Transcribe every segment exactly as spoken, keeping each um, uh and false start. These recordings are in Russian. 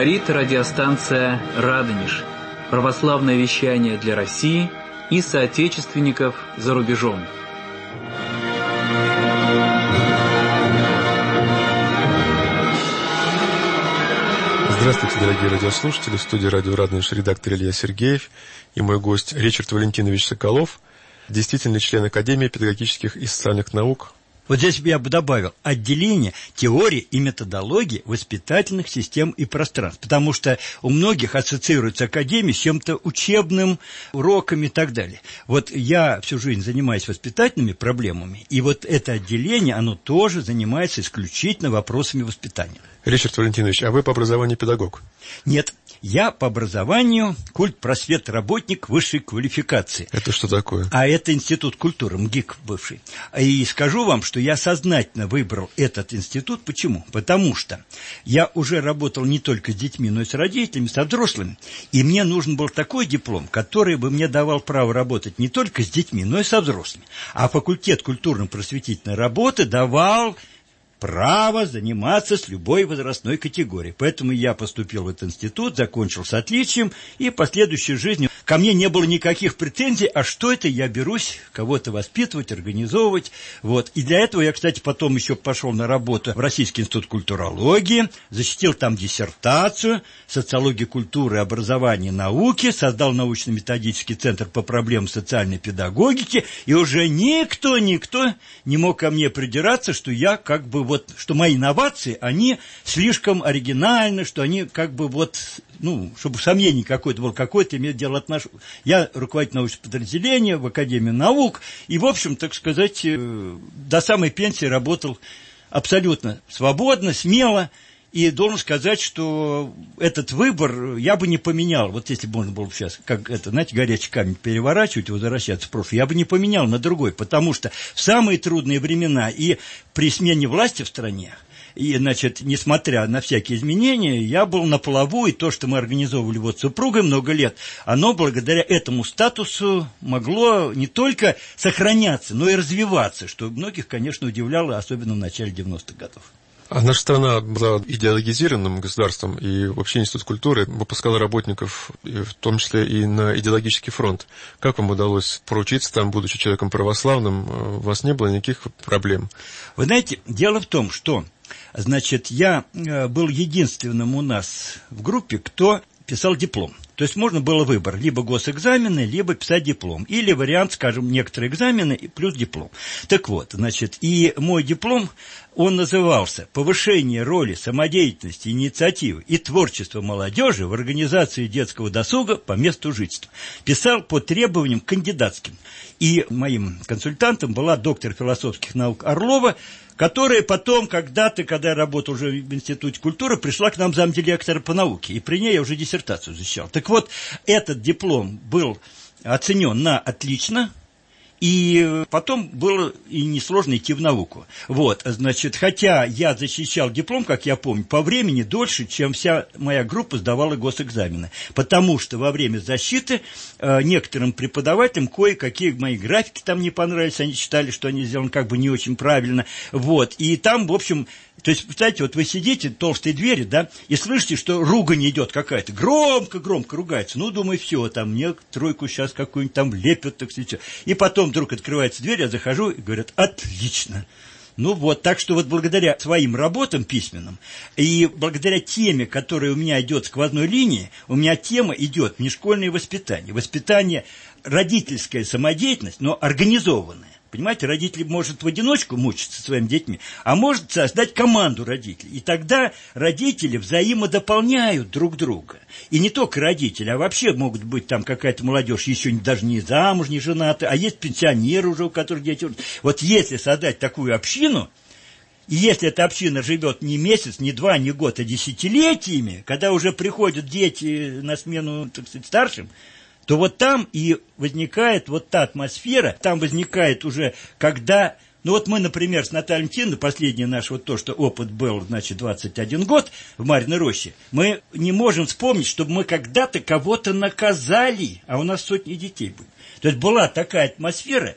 Говорит радиостанция «Радонеж». Православное вещание для России и соотечественников за рубежом. Здравствуйте, дорогие радиослушатели. В студии радио «Радонеж» редактор Илья Сергеев и мой гость Ричард Валентинович Соколов, действительный член Академии педагогических и социальных наук. Вот здесь я бы добавил отделение теории и методологии воспитательных систем и пространств, потому что у многих ассоциируется академия с чем-то учебным, уроками и так далее. Вот я всю жизнь занимаюсь воспитательными проблемами, и вот это отделение, оно тоже занимается исключительно вопросами воспитания. Ричард Валентинович, а вы по образованию педагог? Нет, я по образованию культпросвет работник высшей квалификации. Это что такое? А это Институт культуры, МГИК бывший. И скажу вам, что я сознательно выбрал этот институт. Почему? Потому что я уже работал не только с детьми, но и с родителями, со взрослыми. И мне нужен был такой диплом, который бы мне давал право работать не только с детьми, но и со взрослыми. А факультет культурно-просветительной работы давал право заниматься с любой возрастной категорией. Поэтому я поступил в этот институт, закончил с отличием, и в последующей жизни ко мне не было никаких претензий, а что это я берусь кого-то воспитывать, организовывать. Вот. И для этого я, кстати, потом еще пошел на работу в Российский институт культурологии, защитил там диссертацию, социология культуры, образования и науки, создал научно-методический центр по проблемам социальной педагогики, и уже никто, никто не мог ко мне придираться, что я как бы вот, что мои инновации, они слишком оригинальны, что они как бы вот, ну, чтобы сомнений какое-то было, какое-то имеет дело отношение. Я руководитель научного подразделения в Академии наук, и, в общем, так сказать, до самой пенсии работал абсолютно свободно, смело, и должен сказать, что этот выбор я бы не поменял. Вот если бы можно было сейчас, как это, знаете, горячий камень переворачивать, возвращаться в прошлое, я бы не поменял на другой, потому что в самые трудные времена и при смене власти в стране, и, значит, несмотря на всякие изменения, я был на плаву, и то, что мы организовывали вот с супругой много лет, оно благодаря этому статусу могло не только сохраняться, но и развиваться, что многих, конечно, удивляло, особенно в начале девяностых годов. А наша страна была идеологизированным государством, и вообще Институт культуры выпускал работников, в том числе и на идеологический фронт. Как вам удалось проучиться там, будучи человеком православным? У вас не было никаких проблем? Вы знаете, дело в том, что, значит, я был единственным у нас в группе, кто писал диплом. То есть можно было выбор, либо госэкзамены, либо писать диплом. Или вариант, скажем, некоторые экзамены плюс диплом. Так вот, значит, и мой диплом, он назывался «Повышение роли самодеятельности, инициативы и творчества молодежи в организации детского досуга по месту жительства». Писал по требованиям кандидатским. И моим консультантом была доктор философских наук Орлова, которая потом, когда-то, когда я работал уже в Институте культуры, пришла к нам замдиректора по науке, и при ней я уже диссертацию защищал. Так вот, этот диплом был оценен на отлично, и потом было и несложно идти в науку. Вот, значит, хотя я защищал диплом, как я помню, по времени дольше, чем вся моя группа сдавала госэкзамены. Потому что во время защиты э, некоторым преподавателям кое-какие мои графики там не понравились, они считали, что они сделаны как бы не очень правильно. Вот, и там, в общем... То есть, представляете, вот вы сидите в толстой двери, да, и слышите, что ругань идет какая-то, громко-громко ругается. Ну, думаю, все, там мне тройку сейчас какую-нибудь там лепят, так сказать. И потом вдруг открывается дверь, я захожу, и говорят, отлично. Ну вот, так что вот благодаря своим работам письменным и благодаря теме, которая у меня идет сквозной линии, у меня тема идет внешкольное воспитание. Воспитание, родительская самодеятельность, но организованная. Понимаете, родитель может в одиночку мучиться со своими детьми, а может создать команду родителей. И тогда родители взаимодополняют друг друга. И не только родители, а вообще могут быть там какая-то молодежь, еще даже не замуж, не женаты, а есть пенсионеры уже, у которых дети. Вот если создать такую общину, и если эта община живет не месяц, не два, не год, а десятилетиями, когда уже приходят дети на смену, так сказать, старшим, то вот там и возникает вот та атмосфера, там возникает уже, когда... Ну вот мы, например, с Натальей Валентиновной, последний наш вот то, что опыт был, значит, двадцать один год в Марьиной роще, мы не можем вспомнить, чтобы мы когда-то кого-то наказали, а у нас сотни детей были. То есть была такая атмосфера,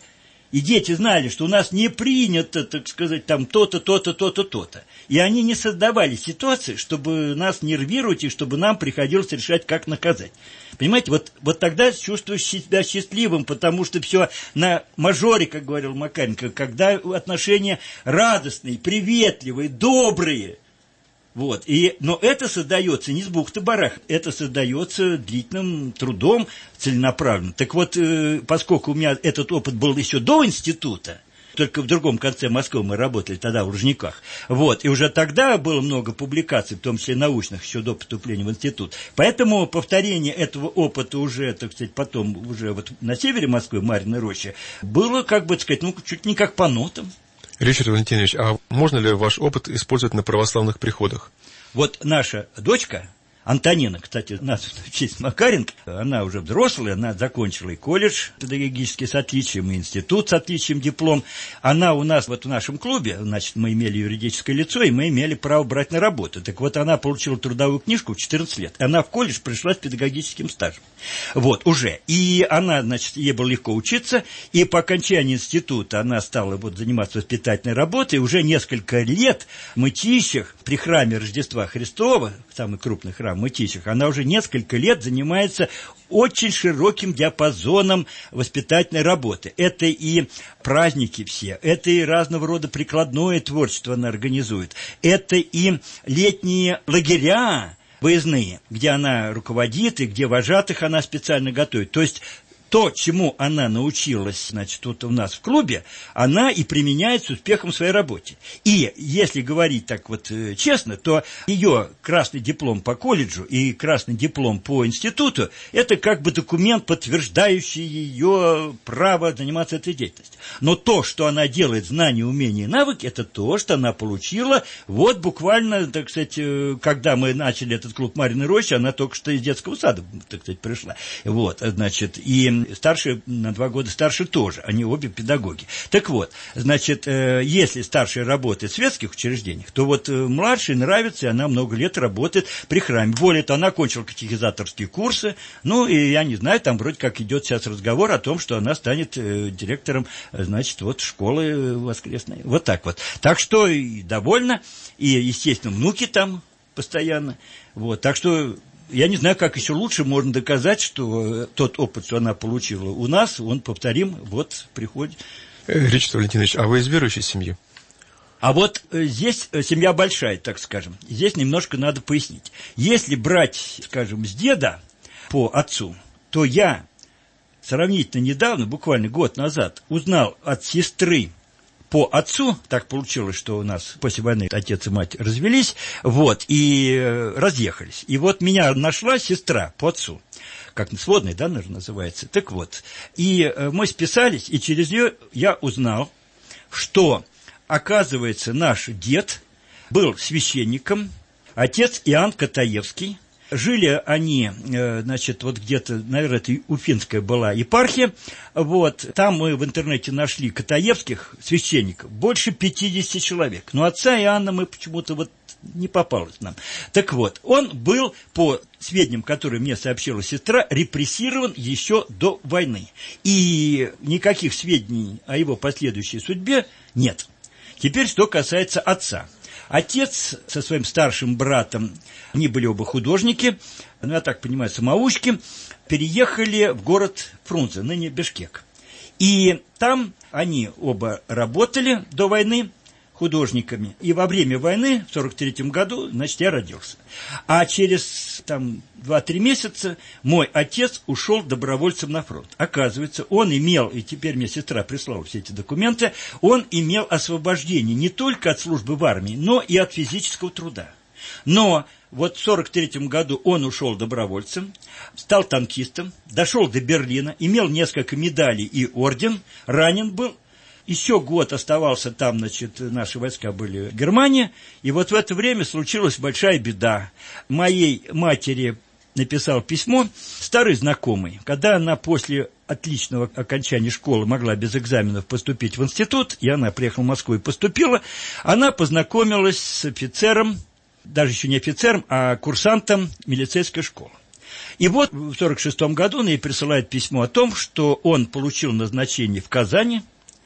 И дети знали, что у нас не принято, так сказать, там то-то, то-то, то-то, то-то. И они не создавали ситуации, чтобы нас нервировать и чтобы нам приходилось решать, как наказать. Понимаете, вот, вот тогда чувствуешь себя счастливым, потому что все на мажоре, как говорил Макаренко, когда отношения радостные, приветливые, добрые. Вот. И, но это создается не с бухты-барах, это создается длительным трудом целенаправленно. Так вот, э, поскольку у меня этот опыт был еще до института, только в другом конце Москвы мы работали тогда в Лужниках, вот, и уже тогда было много публикаций, в том числе научных, еще до поступления в институт. Поэтому повторение этого опыта уже, так сказать, потом уже вот на севере Москвы, в Марьиной роще, было, как бы сказать, ну, чуть не как по нотам. Ричард Валентинович, а можно ли ваш опыт использовать на православных приходах? Вот наша дочка, Антонина, кстати, нас в честь Макаренко, она уже взрослая, она закончила и колледж педагогический с отличием, и институт с отличием, диплом. Она у нас вот в нашем клубе, значит, мы имели юридическое лицо, и мы имели право брать на работу. Так вот, она получила трудовую книжку в четырнадцать лет. Она в колледж пришла с педагогическим стажем. Вот, уже. И она, значит, ей было легко учиться, и по окончании института она стала вот заниматься воспитательной работой. Уже несколько лет в Мытищах, при храме Рождества Христова, самый крупный храм в Мытищах, она уже несколько лет занимается очень широким диапазоном воспитательной работы. Это и праздники все, это и разного рода прикладное творчество она организует, это и летние лагеря выездные, где она руководит и где вожатых она специально готовит. То есть то, чему она научилась, значит, тут у нас в клубе, она и применяет с успехом в своей работе. И если говорить так вот честно, то ее красный диплом по колледжу и красный диплом по институту – это как бы документ, подтверждающий ее право заниматься этой деятельностью. Но то, что она делает, знания, умения и навыки, это то, что она получила вот буквально, так сказать, когда мы начали этот клуб Марьиной рощи, она только что из детского сада, так сказать, пришла. Вот, значит, и старшие, на два года старше тоже, они обе педагоги. Так вот, значит, если старшая работает в светских учреждениях, то вот младшей нравится, и она много лет работает при храме. Более того, она окончила катехизаторские курсы, ну, и я не знаю, там вроде как идет сейчас разговор о том, что она станет директором, значит, вот школы воскресной. Вот так вот. Так что и довольна, и, естественно, внуки там постоянно. Вот, так что я не знаю, как еще лучше можно доказать, что тот опыт, что она получила у нас, он повторим вот в приходе. Ричард Валентинович, а вы из верующей семьи? А вот здесь семья большая, так скажем. Здесь немножко надо пояснить. Если брать, скажем, с деда по отцу, то я сравнительно недавно, буквально год назад, узнал от сестры по отцу, так получилось, что у нас после войны отец и мать развелись, вот, и разъехались. И вот меня нашла сестра по отцу, как сводный, да, наверное, называется. Так вот, и мы списались, и через нее я узнал, что, оказывается, наш дед был священником, отец Иоанн Катаевский. Жили они, значит, вот где-то, наверное, это Уфимская была епархия, вот, там мы в интернете нашли катаевских священников, больше пятидесяти человек, но отца Иоанна мы почему-то вот не попалось нам. Так вот, он был, по сведениям, которые мне сообщила сестра, репрессирован еще до войны, и никаких сведений о его последующей судьбе нет. Теперь, что касается отца. Отец со своим старшим братом, они были оба художники, ну, я так понимаю, самоучки, переехали в город Фрунзе, ныне Бишкек. И там они оба работали до войны художниками. И во время войны, в сорок третьем году, значит, я родился. А через там два-три месяца мой отец ушел добровольцем на фронт. Оказывается, он имел, и теперь мне сестра прислала все эти документы, он имел освобождение не только от службы в армии, но и от физического труда. Но вот в сорок третьем году он ушел добровольцем, стал танкистом, дошел до Берлина, имел несколько медалей и орден, ранен был. Еще год оставался там, значит, наши войска были в Германии, и вот в это время случилась большая беда. Моей матери написал письмо старый знакомый, когда она после отличного окончания школы могла без экзаменов поступить в институт, и она приехала в Москву и поступила, она познакомилась с офицером, даже еще не офицером, а курсантом милицейской школы. И вот в сорок шестом году он ей присылает письмо о том, что он получил назначение в Казани,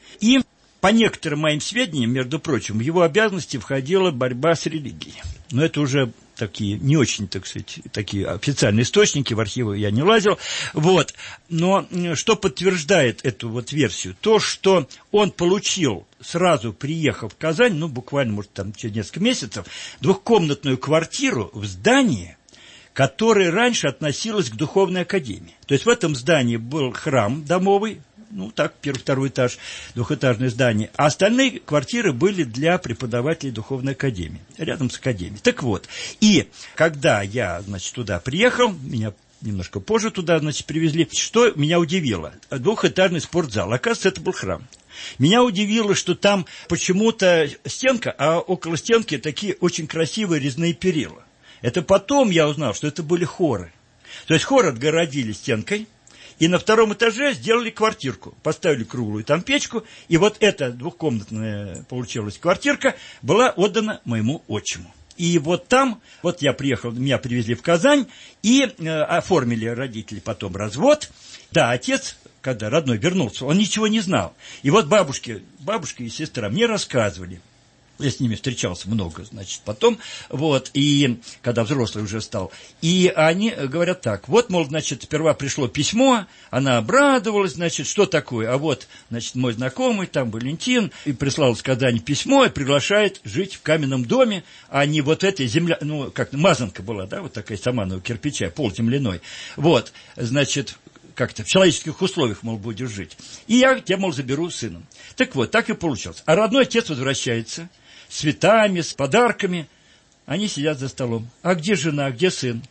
По некоторым моим сведениям, между прочим, в его обязанности входила борьба с религией. Но это уже такие не очень, так сказать, такие официальные источники, в архивы я не лазил. Вот. Но что подтверждает эту вот версию? То, что он получил, сразу приехав в Казань, ну, буквально, может, там через несколько месяцев, двухкомнатную квартиру в здании, которое раньше относилось к духовной академии. То есть в этом здании был храм домовый, ну, так, первый, второй этаж, двухэтажное здание, а остальные квартиры были для преподавателей духовной академии, рядом с академией. Так вот, и когда я, значит, туда приехал, меня немножко позже туда, значит, привезли, что меня удивило? Двухэтажный спортзал, оказывается, это был храм. Меня удивило, что там почему-то стенка, а около стенки такие очень красивые резные перила. Это потом я узнал, что это были хоры. То есть хор отгородили стенкой, и на втором этаже сделали квартирку, поставили круглую там печку, и вот эта двухкомнатная получилась квартирка была отдана моему отчиму. И вот там, вот я приехал, меня привезли в Казань, и э, оформили родители потом развод. Да, отец, когда родной вернулся, он ничего не знал. И вот бабушки, бабушка и сестра мне рассказывали. Я с ними встречался много, значит, потом, вот, и когда взрослый уже стал. И они говорят так, вот, мол, значит, сперва пришло письмо, она обрадовалась, значит, что такое? А вот, значит, мой знакомый, там, Валентин, и прислал из Казани письмо и приглашает жить в каменном доме, а не вот этой земля, ну, как, мазанка была, да, вот такая саманового кирпича, пол земляной. Вот, значит, как-то в человеческих условиях, мол, будешь жить. И я тебя, мол, заберу сыном. Так вот, так и получилось. А родной отец возвращается с цветами, с подарками. Они сидят за столом. А где жена, где сын?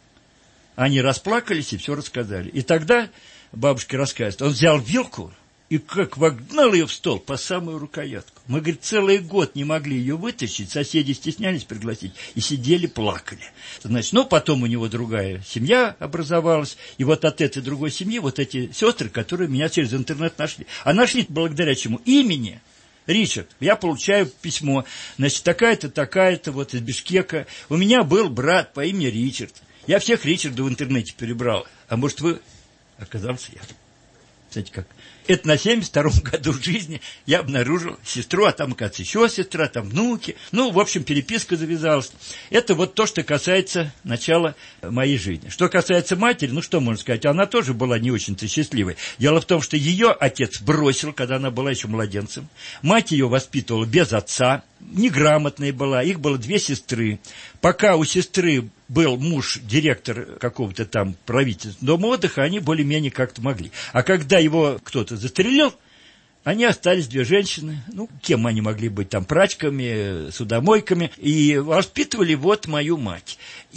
Они расплакались и все рассказали. И тогда бабушка рассказывает, он взял вилку и как вогнал ее в стол по самую рукоятку. Мы, говорит, целый год не могли ее вытащить, соседи стеснялись пригласить и сидели, плакали. Значит, ну, потом у него другая семья образовалась, и вот от этой другой семьи вот эти сестры, которые меня через интернет нашли. А нашли благодаря чему? Имени. Ричард, я получаю письмо, значит, такая-то, такая-то, вот из Бишкека. У меня был брат по имени Ричард. Я всех Ричардов в интернете перебрал. А может, вы... Оказался я. Знаете как? Это на семьдесят втором году жизни я обнаружил сестру, а там, оказывается, еще сестра, там внуки. Ну, в общем, переписка завязалась. Это вот то, что касается начала моей жизни. Что касается матери, ну, что можно сказать, она тоже была не очень-то счастливой. Дело в том, что ее отец бросил, когда она была еще младенцем. Мать ее воспитывала без отца, неграмотная была, их было две сестры. Пока у сестры был муж, директор какого-то там правительства дома отдыха, они более-менее как-то могли. А когда его кто-то застрелил, они остались две женщины, ну, кем они могли быть, там, прачками, судомойками, и воспитывали вот мою мать.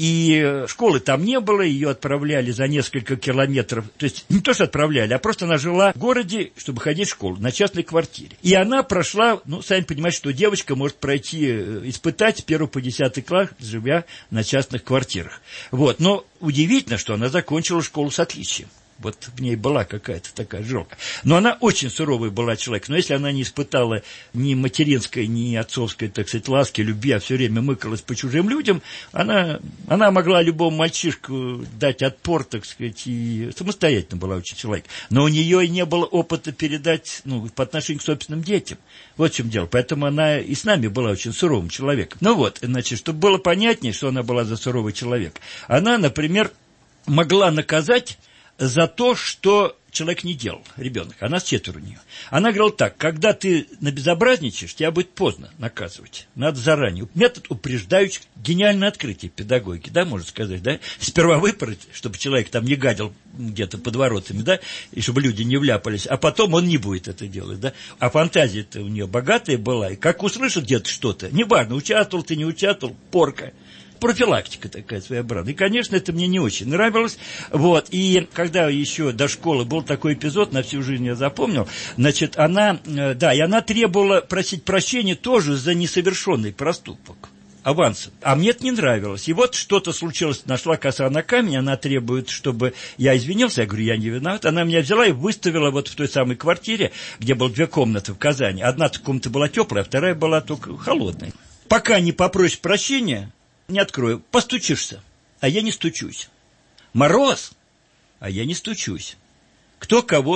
И школы там не было, ее отправляли за несколько километров, то есть не то, что отправляли, а просто она жила в городе, чтобы ходить в школу, на частной квартире. И она прошла, ну, сами понимаете, что девочка может пройти, испытать с первого по десятый класс, живя на частных квартирах. Вот, но удивительно, что она закончила школу с отличием. Вот в ней была какая-то такая жилка. Но она очень суровый была человек. Но если она не испытала ни материнской, ни отцовской, так сказать, ласки, любви, а все время мыкалась по чужим людям, она, она могла любому мальчишку дать отпор, так сказать, и самостоятельно была очень человек. Но у нее и не было опыта передать, ну, по отношению к собственным детям. Вот в чем дело. Поэтому она и с нами была очень суровым человеком. Ну вот, значит, чтобы было понятнее, что она была за суровый человек. Она, например, могла наказать за то, что человек не делал, ребенок, а нас четверо у нее. Она говорила так, когда ты набезобразничаешь, тебя будет поздно наказывать, надо заранее. Метод упреждающих, гениальное открытие педагогики, да, можно сказать, да, сперва выпороть, чтобы человек там не гадил где-то под воротами, да, и чтобы люди не вляпались, а потом он не будет это делать, да. А фантазия-то у нее богатая была, и как услышит где-то что-то, неважно, участвовал ты, не участвовал, порка. Профилактика такая своеобразная. И, конечно, это мне не очень нравилось. Вот. И когда еще до школы был такой эпизод, на всю жизнь я запомнил, значит, она, да, и она требовала просить прощения тоже за несовершенный проступок. Авансом. А мне это не нравилось. И вот что-то случилось, нашла коса на камень, она требует, чтобы я извинился. Я говорю, я не виноват. Она меня взяла и выставила вот в той самой квартире, где было две комнаты в Казани. Одна комната была теплая, а вторая была только холодная. Пока не попросишь прощения, не открою. Постучишься, а я не стучусь. Мороз, а я не стучусь. Кто кого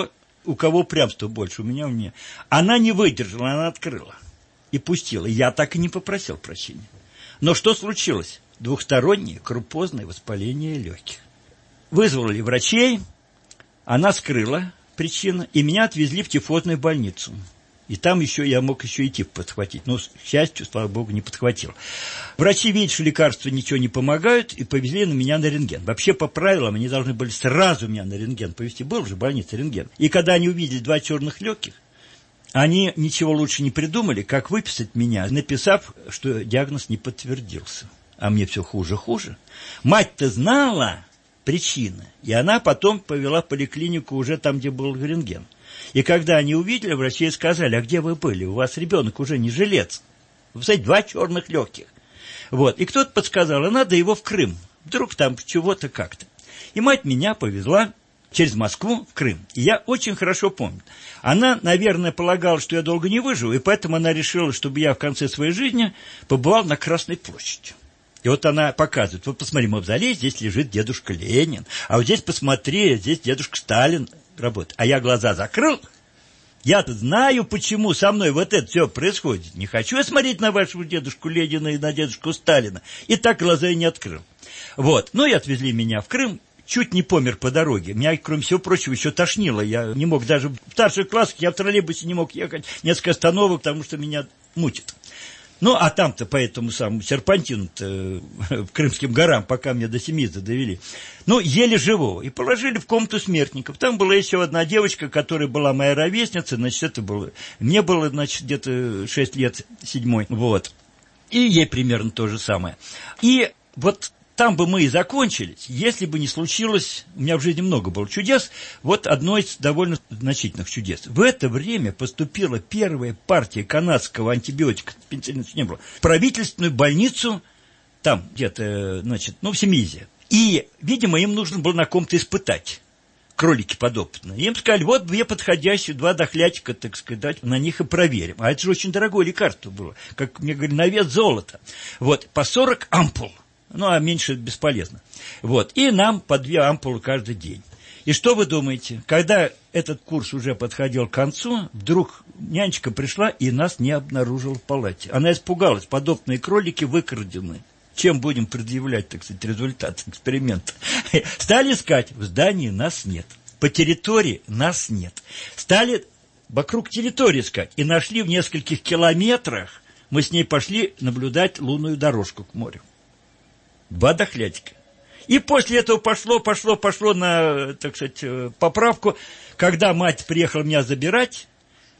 у кого упрямство больше, у меня, у меня. Она не выдержала, она открыла и пустила. Я так и не попросил прощения. Но что случилось? Двухстороннее крупозное воспаление легких. Вызвали врачей, она скрыла причину, и меня отвезли в тифозную больницу. И там еще я мог еще и тиф подхватить. Но, к счастью, слава богу, не подхватил. Врачи видят, что лекарства ничего не помогают, и повезли на меня на рентген. Вообще, по правилам, они должны были сразу меня на рентген повезти. Был же в больнице рентген. И когда они увидели два черных легких, они ничего лучше не придумали, как выписать меня, написав, что диагноз не подтвердился. А мне все хуже-хуже. Мать-то знала причины, и она потом повела в поликлинику уже там, где был рентген. И когда они увидели, врачи сказали: а где вы были? У вас ребенок уже не жилец. Вы знаете, два черных легких. Вот. И кто-то подсказал, а надо его в Крым. Вдруг там чего-то как-то. И мать меня повезла через Москву в Крым. И я очень хорошо помню. Она, наверное, полагала, что я долго не выживу, и поэтому она решила, чтобы я в конце своей жизни побывал на Красной площади. И вот она показывает: вот посмотри, мавзолей, здесь лежит дедушка Ленин, а вот здесь посмотри, здесь дедушка Сталин работает. А я глаза закрыл. Я-то знаю, почему со мной вот это все происходит. Не хочу я смотреть на вашего дедушку Ленина и на дедушку Сталина. И так глаза и не открыл. Вот. Ну и отвезли меня в Крым. Чуть не помер по дороге. Меня, кроме всего прочего, еще тошнило. Я не мог даже в старших классах, я в троллейбусе не мог ехать несколько остановок, потому что меня мутит. Ну, а там-то по этому самому серпантину-то в Крымским горам, пока меня до Семиза довели, ну, еле живого. И положили в комнату смертников. Там была еще одна девочка, которая была моя ровесница, значит, это было... Мне было, значит, где-то шесть лет, седьмой, вот. И ей примерно то же самое. И вот... Там бы мы и закончились, если бы не случилось, у меня в жизни много было чудес, вот одно из довольно значительных чудес. В это время поступила первая партия канадского антибиотика, пенициллина не было, в правительственную больницу, там где-то, значит, ну, в Семизе. И, видимо, им нужно было на ком-то испытать, кролики подопытные. Им сказали: вот две подходящие, два дохлятика, так сказать, на них и проверим. А это же очень дорогое лекарство было, как мне говорили, на вес золота. Вот, по сорок ампул. Ну, а меньше бесполезно. Вот. И нам по две ампулы каждый день. И что вы думаете? Когда этот курс уже подходил к концу, вдруг нянечка пришла и нас не обнаружила в палате. Она испугалась. Подопытные кролики выкрадены. Чем будем предъявлять, так сказать, результат эксперимента? Стали искать. В здании нас нет. По территории нас нет. Стали вокруг территории искать. И нашли в нескольких километрах. Мы с ней пошли наблюдать лунную дорожку к морю. Два дохлятика. И после этого пошло, пошло, пошло на, так сказать, поправку. Когда мать приехала меня забирать,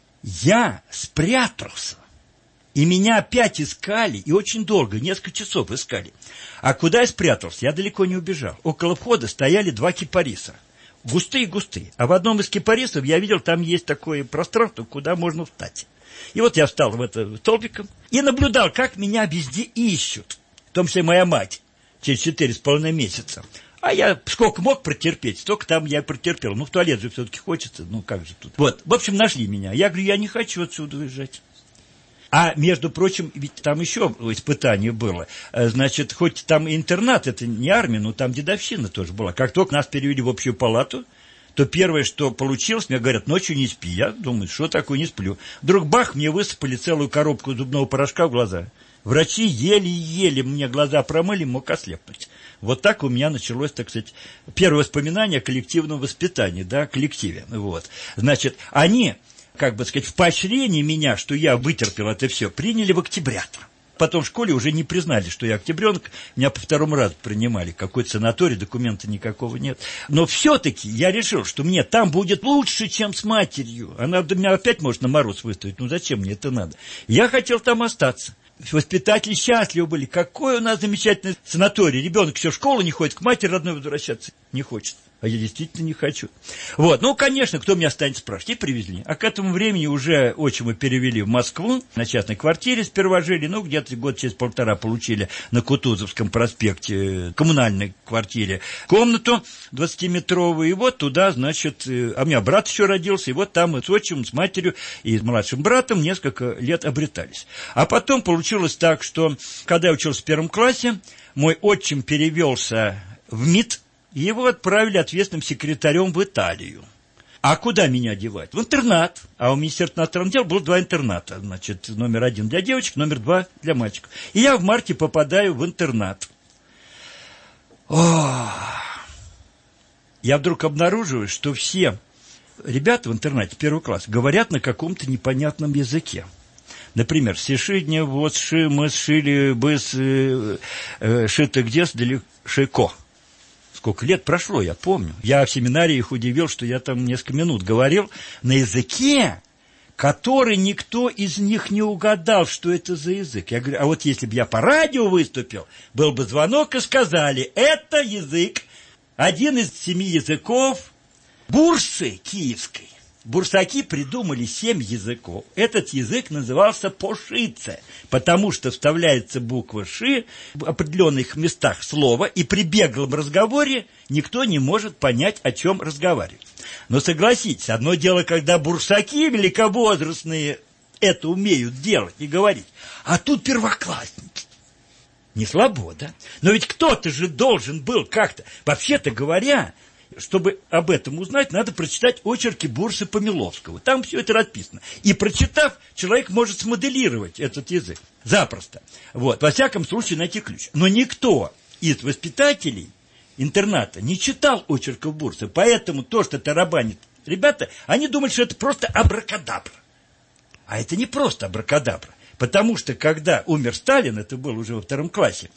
я спрятался. И меня опять искали, и очень долго, несколько часов искали. А куда я спрятался? Я далеко не убежал. Около входа стояли два кипариса. Густые-густые. А в одном из кипарисов я видел, там есть такое пространство, куда можно встать. И вот я встал в это столбиком и наблюдал, как меня везде ищут. В том числе моя мать. Через четыре с половиной месяца. А я сколько мог протерпеть, столько там я протерпел. Ну, в туалет же все-таки хочется, ну, как же тут. Вот, в общем, нашли меня. Я говорю: я не хочу отсюда уезжать. А, между прочим, ведь там еще испытание было. Значит, хоть там интернат, это не армия, но там дедовщина тоже была. Как только нас перевели в общую палату, то первое, что получилось, мне говорят: ночью не спи. Я думаю, что такое, не сплю. Вдруг бах, мне высыпали целую коробку зубного порошка в глаза. Врачи еле-еле мне глаза промыли, мог ослепнуть. Вот так у меня началось, так сказать, первое воспоминание о коллективном воспитании, да, о коллективе. Вот. Значит, они, как бы сказать, в поощрении меня, что я вытерпел это все, приняли в октябрята. Потом в школе уже не признали, что я октябренок, меня по второму разу принимали. Какой-то санаторий, документа никакого нет. Но все-таки я решил, что мне там будет лучше, чем с матерью. Она меня опять может на мороз выставить, ну зачем мне это надо? Я хотел там остаться. Воспитатели счастливы были. Какой у нас замечательный санаторий. Ребенок еще в школу не ходит, к матери родной возвращаться не хочет. А я действительно не хочу. Вот. Ну, конечно, кто меня станет спрашивать? И привезли. А к этому времени уже отчима перевели в Москву. На частной квартире сперва жили. Ну, где-то год через полтора получили на Кутузовском проспекте, коммунальной квартире, комнату двадцатиметровую. И вот туда, значит, а у меня брат еще родился. И вот там мы с отчимом, с матерью и с младшим братом несколько лет обретались. А потом получилось так, что, когда я учился в первом классе, мой отчим перевелся в МИД. Его отправили ответственным секретарем в Италию. А куда меня девать? В интернат. А у Министерства иностранных дел было два интерната. Значит, номер один для девочек, номер два для мальчиков. И я в марте попадаю в интернат. О! Я вдруг обнаруживаю, что все ребята в интернате первого класса говорят на каком-то непонятном языке. Например, сишидня, вот, ши, мы, шили, быс, э, э, шито, где, сдали, шико. Сколько лет прошло, я помню. Я в семинарии их удивил, что я там несколько минут говорил на языке, который никто из них не угадал, что это за язык. Я говорю, а вот если бы я по радио выступил, был бы звонок, и сказали, это язык, один из семи языков Бурсы киевской. Бурсаки придумали семь языков. Этот язык назывался пошице, потому что вставляется буква «ши» в определенных местах слова, и при беглом разговоре никто не может понять, о чем разговаривать. Но согласитесь, одно дело, когда бурсаки великовозрастные это умеют делать и говорить, а тут первоклассники. Не слабо, да? Но ведь кто-то же должен был как-то, вообще-то говоря, чтобы об этом узнать, надо прочитать очерки Бурсы Помиловского. Там все это расписано. И прочитав, человек может смоделировать этот язык. Запросто. Вот. Во всяком случае, найти ключ. Но никто из воспитателей интерната не читал очерков Бурсы. Поэтому то, что тарабанит ребята, они думают, что это просто абракадабра. А это не просто абракадабра. Потому что, когда умер Сталин, это было уже во втором классе,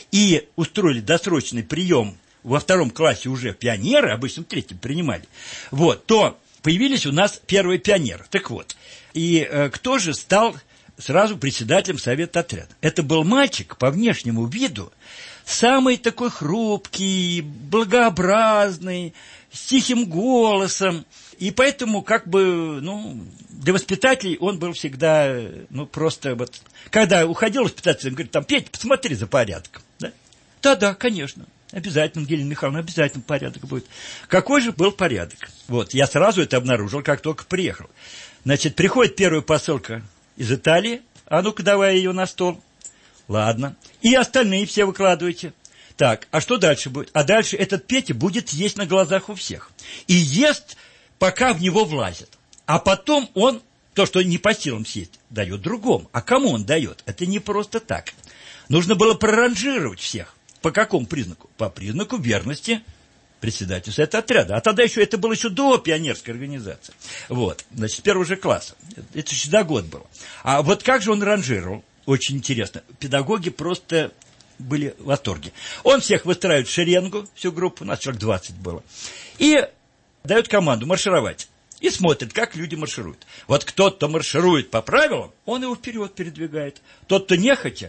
и устроили досрочный прием во втором классе уже пионеры, обычно в третьем принимали, вот, то появились у нас первые пионеры. Так вот, и э, кто же стал сразу председателем совета отряда? Это был мальчик по внешнему виду, самый такой хрупкий, благообразный, с тихим голосом, и поэтому как бы, ну, для воспитателей он был всегда, ну, просто вот, когда уходил воспитатель, он говорит, там, Петя, посмотри за порядком, да? Да-да, конечно. Обязательно, Ангелина Михайловна, обязательно порядок будет. Какой же был порядок? Вот, я сразу это обнаружил, как только приехал. Значит, приходит первая посылка из Италии. А ну-ка, давай ее на стол. Ладно. И остальные все выкладывайте. Так, а что дальше будет? А дальше этот Петя будет есть на глазах у всех. И ест, пока в него влазит. А потом он, то, что не по силам съесть, дает другому. А кому он дает? Это не просто так. Нужно было проранжировать всех. По какому признаку? По признаку верности председателю совета отряда. А тогда еще это было еще до пионерской организации. Вот, значит, с первого же класса. Это еще до года было. А вот как же он ранжировал? Очень интересно. Педагоги просто были в восторге. Он всех выстраивает в шеренгу, всю группу, у нас человек двадцать было, и дает команду маршировать. И смотрит, как люди маршируют. Вот кто-то марширует по правилам, он его вперед передвигает. Тот, кто нехотя,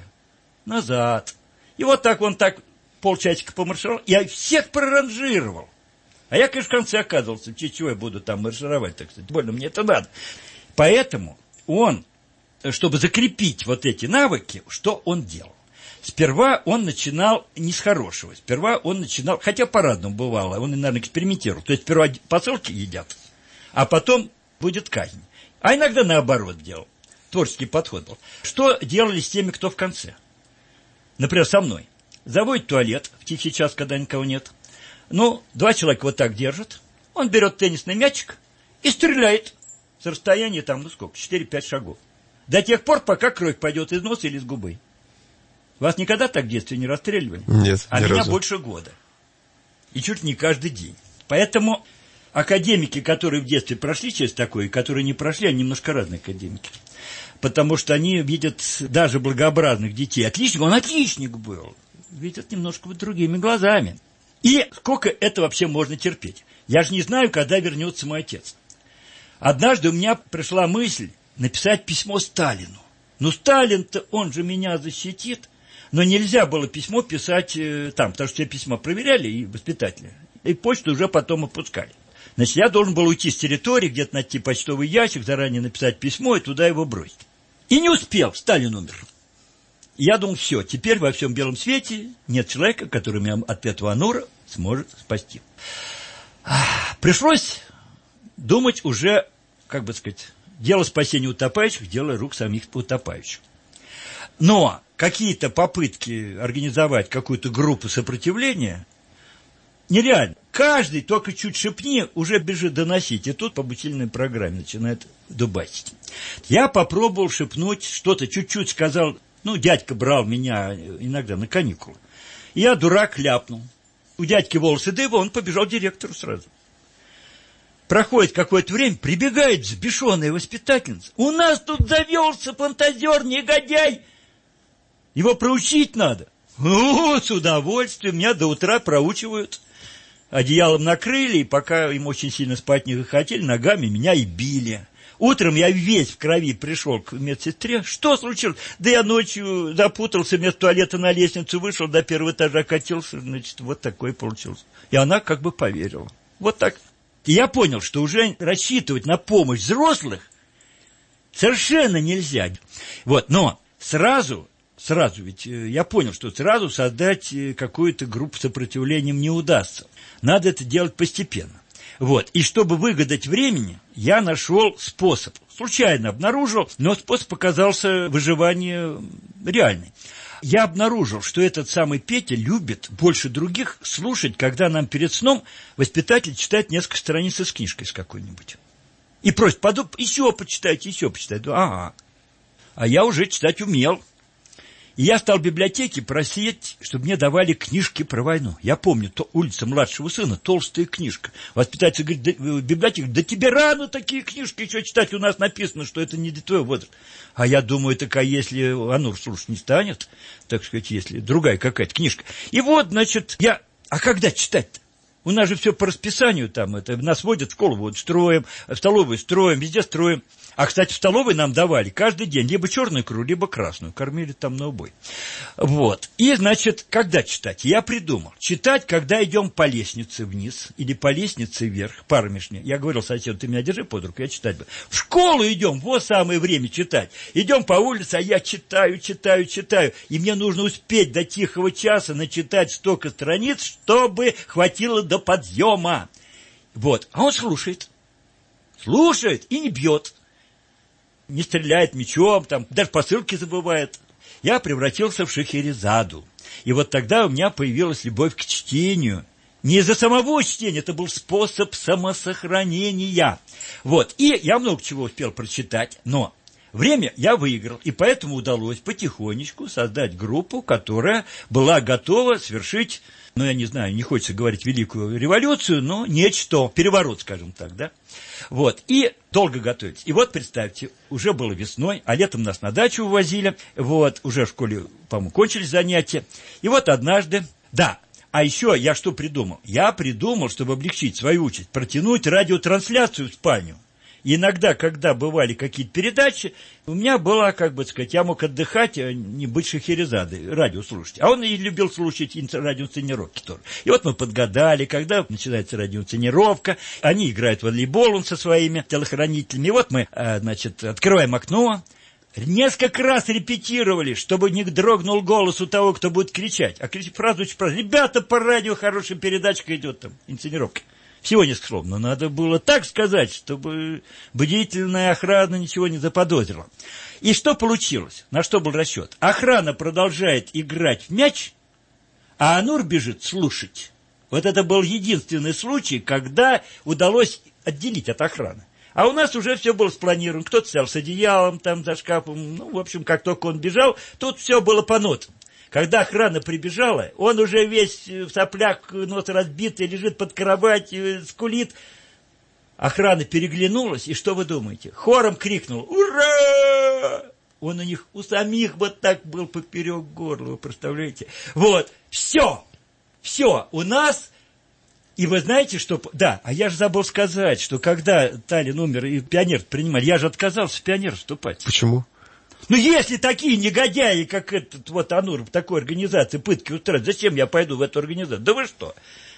назад. И вот так он так полчасика помаршировал, я всех проранжировал. А я, конечно, в конце оказывался, чего я буду там маршировать, так сказать, больно мне это надо. Поэтому он, чтобы закрепить вот эти навыки, что он делал? Сперва он начинал не с хорошего, сперва он начинал, хотя по-разному бывало, он, наверное, экспериментировал. То есть сперва посылки едят, а потом будет казнь. А иногда наоборот делал. Творческий подход был. Что делали с теми, кто в конце? Например, со мной. Заводит в туалет в тихий час, когда никого нет. Ну, два человека вот так держат. Он берет теннисный мячик и стреляет с расстояния там, ну сколько, четыре-пять шагов. До тех пор, пока кровь пойдет из носа или из губы. Вас никогда так в детстве не расстреливали? Нет, а ни меня разу. Больше года. И чуть не каждый день. Поэтому академики, которые в детстве прошли через такое, и которые не прошли, они немножко разные академики. Потому что они видят даже благообразных детей. Отличник, он отличник был. Видят немножко вот другими глазами. И сколько это вообще можно терпеть? Я же не знаю, когда вернется мой отец. Однажды у меня пришла мысль написать письмо Сталину. Ну, Сталин-то, он же меня защитит. Но нельзя было письмо писать э, там, потому что все письма проверяли, и воспитатели. И почту уже потом опускали. Значит, я должен был уйти с территории, где-то найти почтовый ящик, заранее написать письмо и туда его бросить. И не успел, Сталин умер. Я думал, все, теперь во всем белом свете нет человека, который меня от этого Анура сможет спасти. Пришлось думать уже, как бы сказать, дело спасения утопающих, дело рук самих утопающих. Но какие-то попытки организовать какую-то группу сопротивления нереально. Каждый только чуть шепни, уже бежит доносить. И тут по обучительной программе начинает дубасить. Я попробовал шепнуть, что-то чуть-чуть сказал. Ну, дядька брал меня иногда на каникулы. Я, дурак, ляпнул. У дядьки волосы дыба, он побежал к директору сразу. Проходит какое-то время, прибегает взбешенная воспитательница. У нас тут завелся фантазер, негодяй. Его проучить надо. О, с удовольствием, меня до утра проучивают. Одеялом накрыли, и пока им очень сильно спать не захотели, ногами меня и били. Утром я весь в крови пришел к медсестре. Что случилось? Да я ночью запутался, вместо туалета на лестницу вышел, до первого этажа катился. Значит, вот такое получилось. И она как бы поверила. Вот так. И я понял, что уже рассчитывать на помощь взрослых совершенно нельзя. Вот, но сразу, сразу, ведь я понял, что сразу создать какую-то группу сопротивления не удастся. Надо это делать постепенно. Вот, и чтобы выгадать времени, я нашел способ. Случайно обнаружил, но способ оказался выживание реальный. Я обнаружил, что этот самый Петя любит больше других слушать, когда нам перед сном воспитатель читает несколько страниц из книжки с какой-нибудь. И просит, подумай, еще почитайте, еще почитайте. Ага. А я уже читать умел. И я стал в библиотеке просить, чтобы мне давали книжки про войну. Я помню, то улица младшего сына, толстая книжка. Воспитатель говорит, да, в библиотеке, да тебе рано такие книжки еще читать, у нас написано, что это не для твоего возраста. А я думаю, так а если Анур слушать не станет, так сказать, если другая какая-то книжка. И вот, значит, я, а когда читать-то? У нас же все по расписанию там, это нас водят в школу, вот строим, в столовую строим, везде строим. А, кстати, в столовой нам давали каждый день либо черную икру, либо красную. Кормили там на убой. Вот. И, значит, когда читать? Я придумал. Читать, когда идем по лестнице вниз или по лестнице вверх. Пара между. Я говорил соседу, ты меня держи под руку, я читать буду. В школу идем, вот самое время читать. Идем по улице, а я читаю, читаю, читаю. И мне нужно успеть до тихого часа начитать столько страниц, чтобы хватило до подъема. Вот. А он слушает. Слушает и не бьет. Не стреляет мечом, там, даже посылки забывает. Я превратился в Шахерезаду. И вот тогда у меня появилась любовь к чтению. Не из-за самого чтения, это был способ самосохранения. Вот, и я много чего успел прочитать, но время я выиграл, и поэтому удалось потихонечку создать группу, которая была готова совершить, ну, я не знаю, не хочется говорить великую революцию, но нечто, переворот, скажем так, да. Вот, и долго готовились. И вот, представьте, уже было весной, а летом нас на дачу увозили, вот, уже в школе, по-моему, кончились занятия. И вот однажды, да, а еще я что придумал? Я придумал, чтобы облегчить свою участь, протянуть радиотрансляцию в спальню. И иногда, когда бывали какие-то передачи, у меня была, как бы сказать, я мог отдыхать, а не быть Шахерезадой, радио слушать. А он и любил слушать радиоинсценировки тоже. И вот мы подгадали, когда начинается радиоинсценировка, они играют в волейбол он со своими телохранителями. И вот мы, значит, открываем окно, несколько раз репетировали, чтобы не дрогнул голос у того, кто будет кричать. А кричать фразу очень просто. Ребята, по радио хорошая передачка идет там, инсценировка. Всего несколько слов, но надо было так сказать, чтобы бдительная охрана ничего не заподозрила. И что получилось? На что был расчет? Охрана продолжает играть в мяч, а Анур бежит слушать. Вот это был единственный случай, когда удалось отделить от охраны. А у нас уже все было спланировано. Кто-то стоял с одеялом там за шкафом. Ну, в общем, как только он бежал, тут все было по нотам. Когда охрана прибежала, он уже весь в соплях, нос разбитый, лежит под кроватью, скулит. Охрана переглянулась, и что вы думаете? Хором крикнул «Ура!» Он у них, у самих вот так был поперек горла, вы представляете? Вот, все, все, у нас... И вы знаете, что... Да, а я же забыл сказать, что когда Таллин умер и пионер принимали, я же отказался в пионер вступать. Почему? Ну, если такие негодяи, как этот вот Анур в такой организации пытки устраивают, зачем я пойду в эту организацию? Да вы что?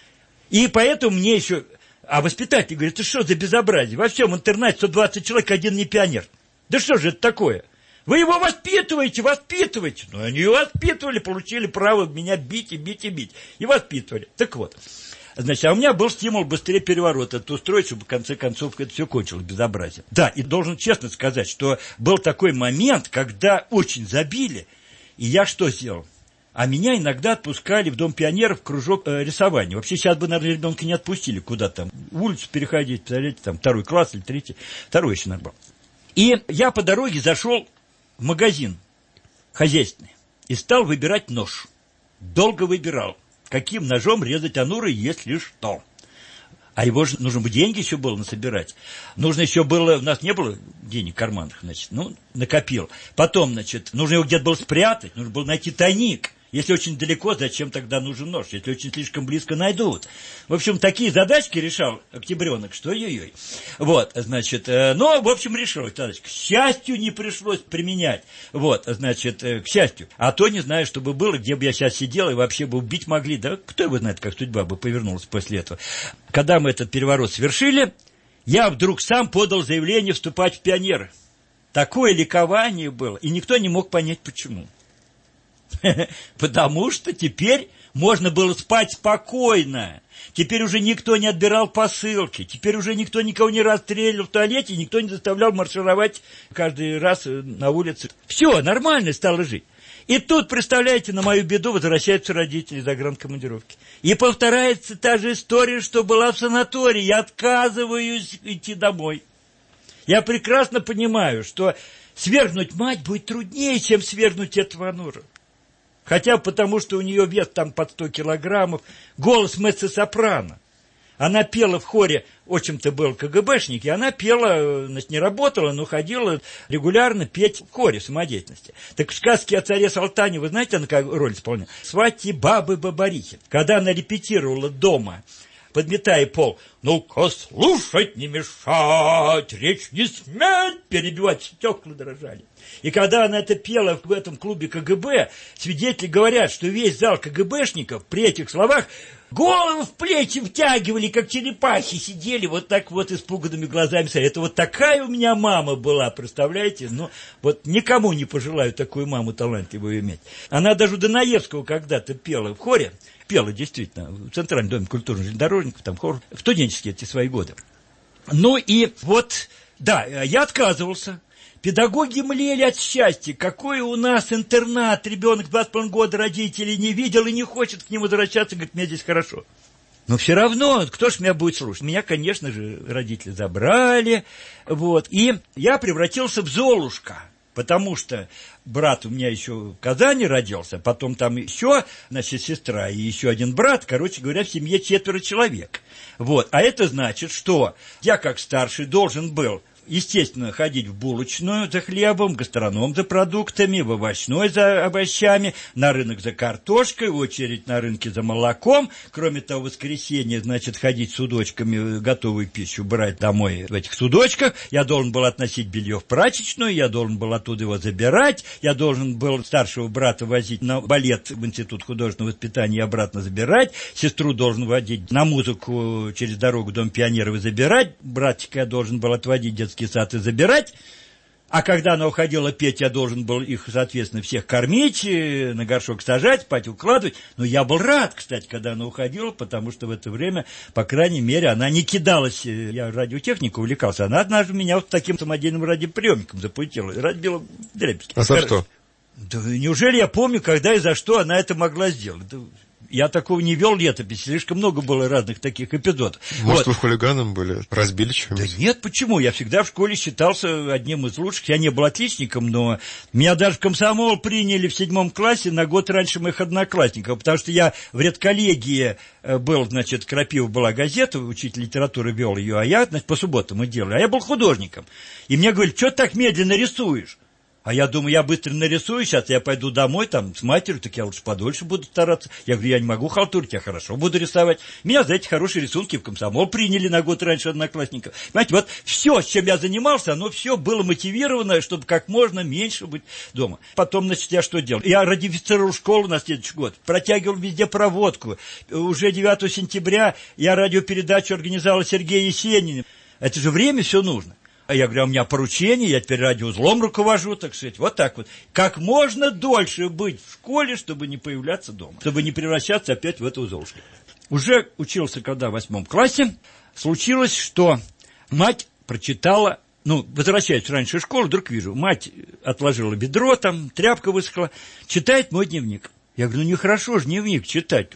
И поэтому мне еще... А воспитатель говорит, ты что за безобразие? Во всем интернате сто двадцать человек, один не пионер. Да что же это такое? Вы его воспитываете, воспитываете. Ну, они его воспитывали, получили право меня бить и бить и бить. И воспитывали. Так вот. Значит, а у меня был стимул быстрее переворот это устроить, чтобы в конце концов это все кончилось, безобразие. Да, и должен честно сказать, что был такой момент, когда очень забили, и я что сделал? А меня иногда отпускали в Дом пионеров в кружок э, рисования. Вообще сейчас бы, наверное, ребенка не отпустили куда-то там. Улицу переходить, представляете, там второй класс или третий. Второй еще нормально. И я по дороге зашел в магазин хозяйственный и стал выбирать нож. Долго выбирал, каким ножом резать ануры, если что. А его же нужно бы деньги еще было насобирать. Нужно еще было, у нас не было денег в карманах, значит, ну, накопил. Потом, значит, нужно его где-то было спрятать, нужно было найти тайник. Если очень далеко, зачем тогда нужен нож? Если очень слишком близко, найдут. В общем, такие задачки решал октябренок, что ой-ой-ой. Вот, значит, ну, в общем, решил задачки. К счастью, не пришлось применять. Вот, значит, к счастью. А то не знаю, что бы было, где бы я сейчас сидел, и вообще бы убить могли. Да кто его знает, как судьба бы повернулась после этого. Когда мы этот переворот совершили, я вдруг сам подал заявление вступать в пионеры. Такое ликование было, и никто не мог понять, почему. Потому что теперь можно было спать спокойно. Теперь уже никто не отбирал посылки. Теперь уже никто никого не расстреливал в туалете, никто не заставлял маршировать каждый раз на улице. Все, нормально стало жить. И тут, представляете, на мою беду возвращаются родители из загранкомандировки. И повторяется та же история, что была в санатории. Я отказываюсь идти домой. Я прекрасно понимаю, что свергнуть мать будет труднее, чем свергнуть этого анура. Хотя потому, что у нее вес там под сто килограммов, голос меццо-сопрано. Она пела в хоре, отчим-то был КГБшник, и она пела, значит, не работала, но ходила регулярно петь в хоре самодеятельности. Так в сказке о царе Салтане, вы знаете, она какую роль исполняла? Свати бабы Бабарихи. Когда она репетировала дома, подметая пол, ну-ка слушать не мешать, речь не сметь, перебивать, стекла дрожали. И когда она это пела в этом клубе КГБ, свидетели говорят, что весь зал КГБшников при этих словах голову в плечи втягивали, как черепахи, сидели вот так вот испуганными глазами. Это вот такая у меня мама была, представляете? Ну, вот никому не пожелаю такую маму талантливую иметь. Она даже у Донаевского когда-то пела в хоре, пела действительно в Центральном доме культурных железнодорожников, там хор, в студенческие эти свои годы. Ну и вот, да, я отказывался. Педагоги млели от счастья. Какой у нас интернат, ребенок два с половиной года, родителей не видел и не хочет к нему возвращаться, говорит, мне здесь хорошо. Но все равно, кто ж меня будет слушать? Меня, конечно же, родители забрали, вот, и я превратился в Золушка. Потому что брат у меня еще в Казани родился, потом там еще, значит, сестра и еще один брат, короче говоря, в семье четверо человек. Вот, а это значит, что я как старший должен был, естественно, ходить в булочную за хлебом, в гастроном за продуктами, в овощной за овощами, на рынок за картошкой, в очередь на рынке за молоком. Кроме того, в воскресенье, значит, ходить с судочками, готовую пищу брать домой в этих судочках. Я должен был относить белье в прачечную, я должен был оттуда его забирать, я должен был старшего брата возить на балет в Институт художественного воспитания и обратно забирать, сестру должен водить на музыку через дорогу в Дом пионеров и забирать, братика я должен был отводить в детский сад и забирать, а когда она уходила петь, я должен был их, соответственно, всех кормить, на горшок сажать, спать укладывать. Но я был рад, кстати, когда она уходила, потому что в это время, по крайней мере, она не кидалась. Я радиотехникой увлекался. Она однажды меня вот таким самодельным радиоприемником запустила, разбила дребезги. А за что? Да неужели я помню, когда и за что она это могла сделать? Я такого не вел летопись, слишком много было разных таких эпизодов. Может, вот. вы хулиганом были? Разбили что-нибудь? Да нет, почему? Я всегда в школе считался одним из лучших. Я не был отличником, но меня даже в комсомол приняли в седьмом классе на год раньше моих одноклассников, потому что я в редколлегии был, значит, Крапива была газета, учитель литературы вел ее, а я, значит, по субботам мы делали, а я был художником. И мне говорили, что ты так медленно рисуешь? А я думаю, я быстро нарисую, сейчас я пойду домой там с матерью, так я лучше подольше буду стараться. Я говорю, я не могу халтурить, я хорошо буду рисовать. Меня за эти хорошие рисунки в комсомол приняли на год раньше одноклассников. Понимаете, вот все, с чем я занимался, оно все было мотивировано, чтобы как можно меньше быть дома. Потом, значит, я что делал? Я радиофицировал школу на следующий год, протягивал везде проводку. Уже девятого сентября я радиопередачу организовал Сергею Есениным. Это же время все нужно. А я говорю, у меня поручение, я теперь радиоузлом руковожу, так сказать, вот так вот. Как можно дольше быть в школе, чтобы не появляться дома, чтобы не превращаться опять в эту Золушку. Уже учился, когда в восьмом классе, случилось, что мать прочитала, ну, возвращаюсь раньше из школы, вдруг вижу, мать отложила бедро, там, тряпка высохла, читает мой дневник. Я говорю, ну нехорошо же дневник читать.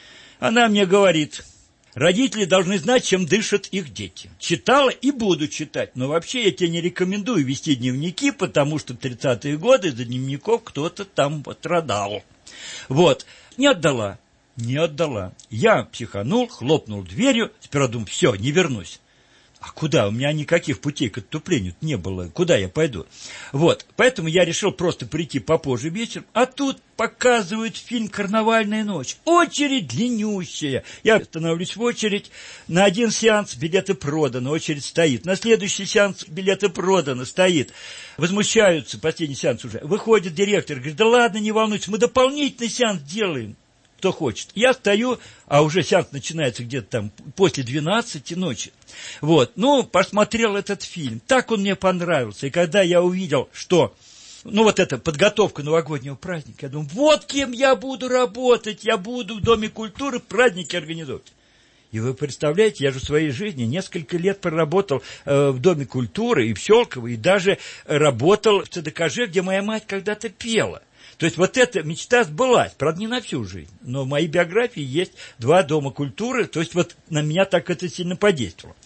Она мне говорит, родители должны знать, чем дышат их дети. Читала и буду читать, но вообще я тебе не рекомендую вести дневники, потому что в тридцатые годы из-за дневников кто-то там пострадал. Вот, не отдала, не отдала. Я психанул, хлопнул дверью, сперва думаю, все, не вернусь. А куда? У меня никаких путей к отступлению не было. Куда я пойду? Вот. Поэтому я решил просто прийти попозже вечером. А тут показывают фильм «Карнавальная ночь». Очередь длиннющая. Я становлюсь в очередь. На один сеанс билеты проданы, очередь стоит. На следующий сеанс билеты проданы, стоит. Возмущаются, последний сеанс уже. Выходит директор, говорит, да ладно, не волнуйтесь, мы дополнительный сеанс делаем. Кто хочет. Я стою, а уже сеанс начинается где-то там после двенадцати ночи. Вот, ну, посмотрел этот фильм. Так он мне понравился. И когда я увидел, что, ну, вот эта подготовка новогоднего праздника, я думаю, вот кем я буду работать. Я буду в Доме культуры праздники организовывать. И вы представляете, я же в своей жизни несколько лет проработал э, в Доме культуры и в Щелково, и даже работал в ЦДКЖ, где моя мать когда-то пела. То есть вот эта мечта сбылась, правда, не на всю жизнь, но в моей биографии есть два дома культуры, то есть вот на меня так это сильно подействовало.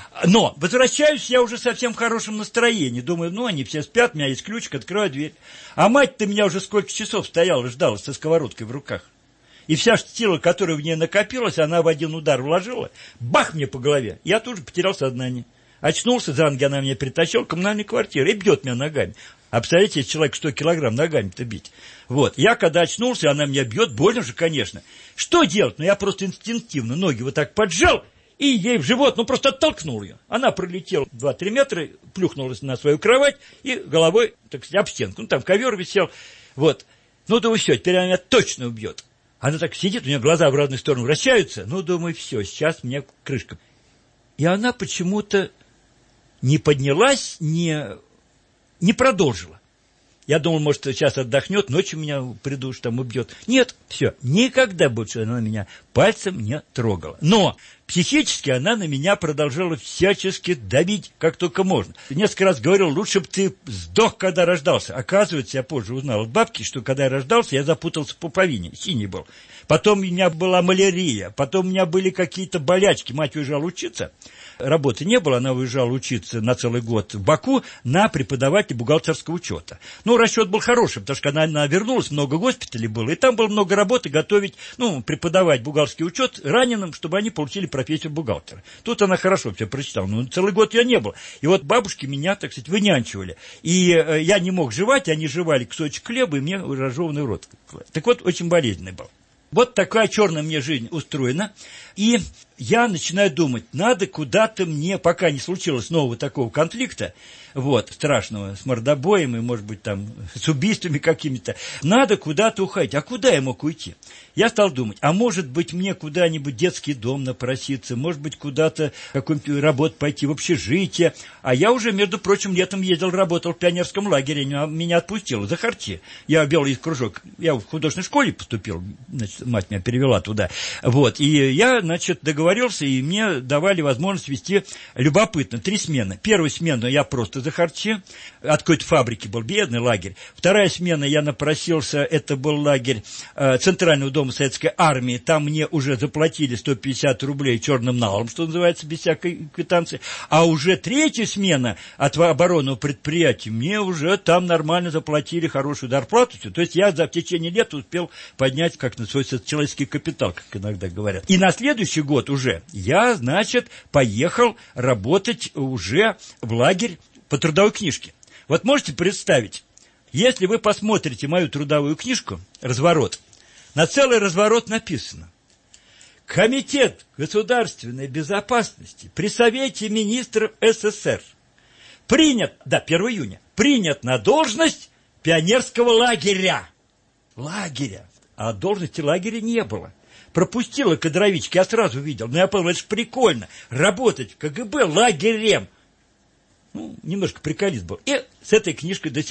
Но возвращаюсь я уже совсем в хорошем настроении, думаю, ну, они все спят, у меня есть ключик, открываю дверь. А мать-то меня уже сколько часов стояла, ждала со сковородкой в руках. И вся сила, которая в ней накопилась, она в один удар вложила, бах мне по голове, я тут же потерял сознание. Очнулся, за ноги она меня притащила в коммунальную квартиру и бьет меня ногами. А представляете, если человек сто килограмм ногами-то бить. Вот, я когда очнулся, она меня бьет, больно же, конечно. Что делать? Ну, я просто инстинктивно ноги вот так поджал, и ей в живот, ну, просто оттолкнул ее. Она пролетела два-три метра, плюхнулась на свою кровать и головой, так сказать, об стенку. Ну, там ковер висел, вот. Ну, думаю, все, теперь она меня точно убьет. Она так сидит, у нее глаза в разные стороны вращаются. Ну, думаю, все, сейчас мне крышка. И она почему-то не поднялась, не... не продолжила. Я думал, может, сейчас отдохнет, ночью меня придушит, там убьет. Нет, все, никогда больше она меня пальцем не трогала. Но психически она на меня продолжала всячески давить, как только можно. Несколько раз говорил, лучше бы ты сдох, когда рождался. Оказывается, я позже узнал от бабки, что когда я рождался, я запутался в пуповине, синий был. Потом у меня была малярия, потом у меня были какие-то болячки. Мать уезжала учиться. Работы не было, она уезжала учиться на целый год в Баку на преподавателя бухгалтерского учета. Ну, расчет был хороший, потому что когда она вернулась, много госпиталей было, и там было много работы готовить, ну, преподавать бухгалтерский учет раненым, чтобы они получили профессию бухгалтера. Тут она хорошо все прочитала, но целый год я не был. И вот бабушки меня, так сказать, вынянчивали. И э, я не мог жевать, они жевали кусочек хлеба, и мне разжеванный рот. Так вот, очень болезненный был. Вот такая черная мне жизнь устроена, и я начинаю думать, надо куда-то мне, пока не случилось нового такого конфликта, вот, страшного, с мордобоем и, может быть, там, с убийствами какими-то, надо куда-то уходить. А куда я мог уйти? Я стал думать, а может быть, мне куда-нибудь в детский дом напроситься, может быть, куда-то какую-нибудь работу пойти в общежитие. А я уже, между прочим, летом ездил, работал в пионерском лагере, меня отпустило за харчи. Я белый кружок, я в художественной школе поступил, значит, мать меня перевела туда. Вот, и я, значит, договорился, и мне давали возможность вести любопытно, три смены. Первую смену я просто за харчи, от какой-то фабрики был, бедный лагерь. Вторая смена, я напросился, это был лагерь э, Центрального дома Советской Армии, там мне уже заплатили сто пятьдесят рублей черным налом, что называется, без всякой квитанции. А уже третья смена от оборонного предприятия, мне уже там нормально заплатили хорошую зарплату. То есть я за в течение лет успел поднять, как на свой человеческий капитал, как иногда говорят. И на следующий год уже я, значит, поехал работать уже в лагерь по трудовой книжке. Вот можете представить, если вы посмотрите мою трудовую книжку «Разворот», на целый разворот написано: Комитет государственной безопасности при Совете министров СССР принят, да, первого июня, принят на должность пионерского лагеря. Лагеря. А должности лагеря не было. Пропустила кадровички, я сразу видел. Но я понял, это же прикольно. Работать в КГБ лагерем. Ну, немножко приколист был. И с этой книжкой до сих пор.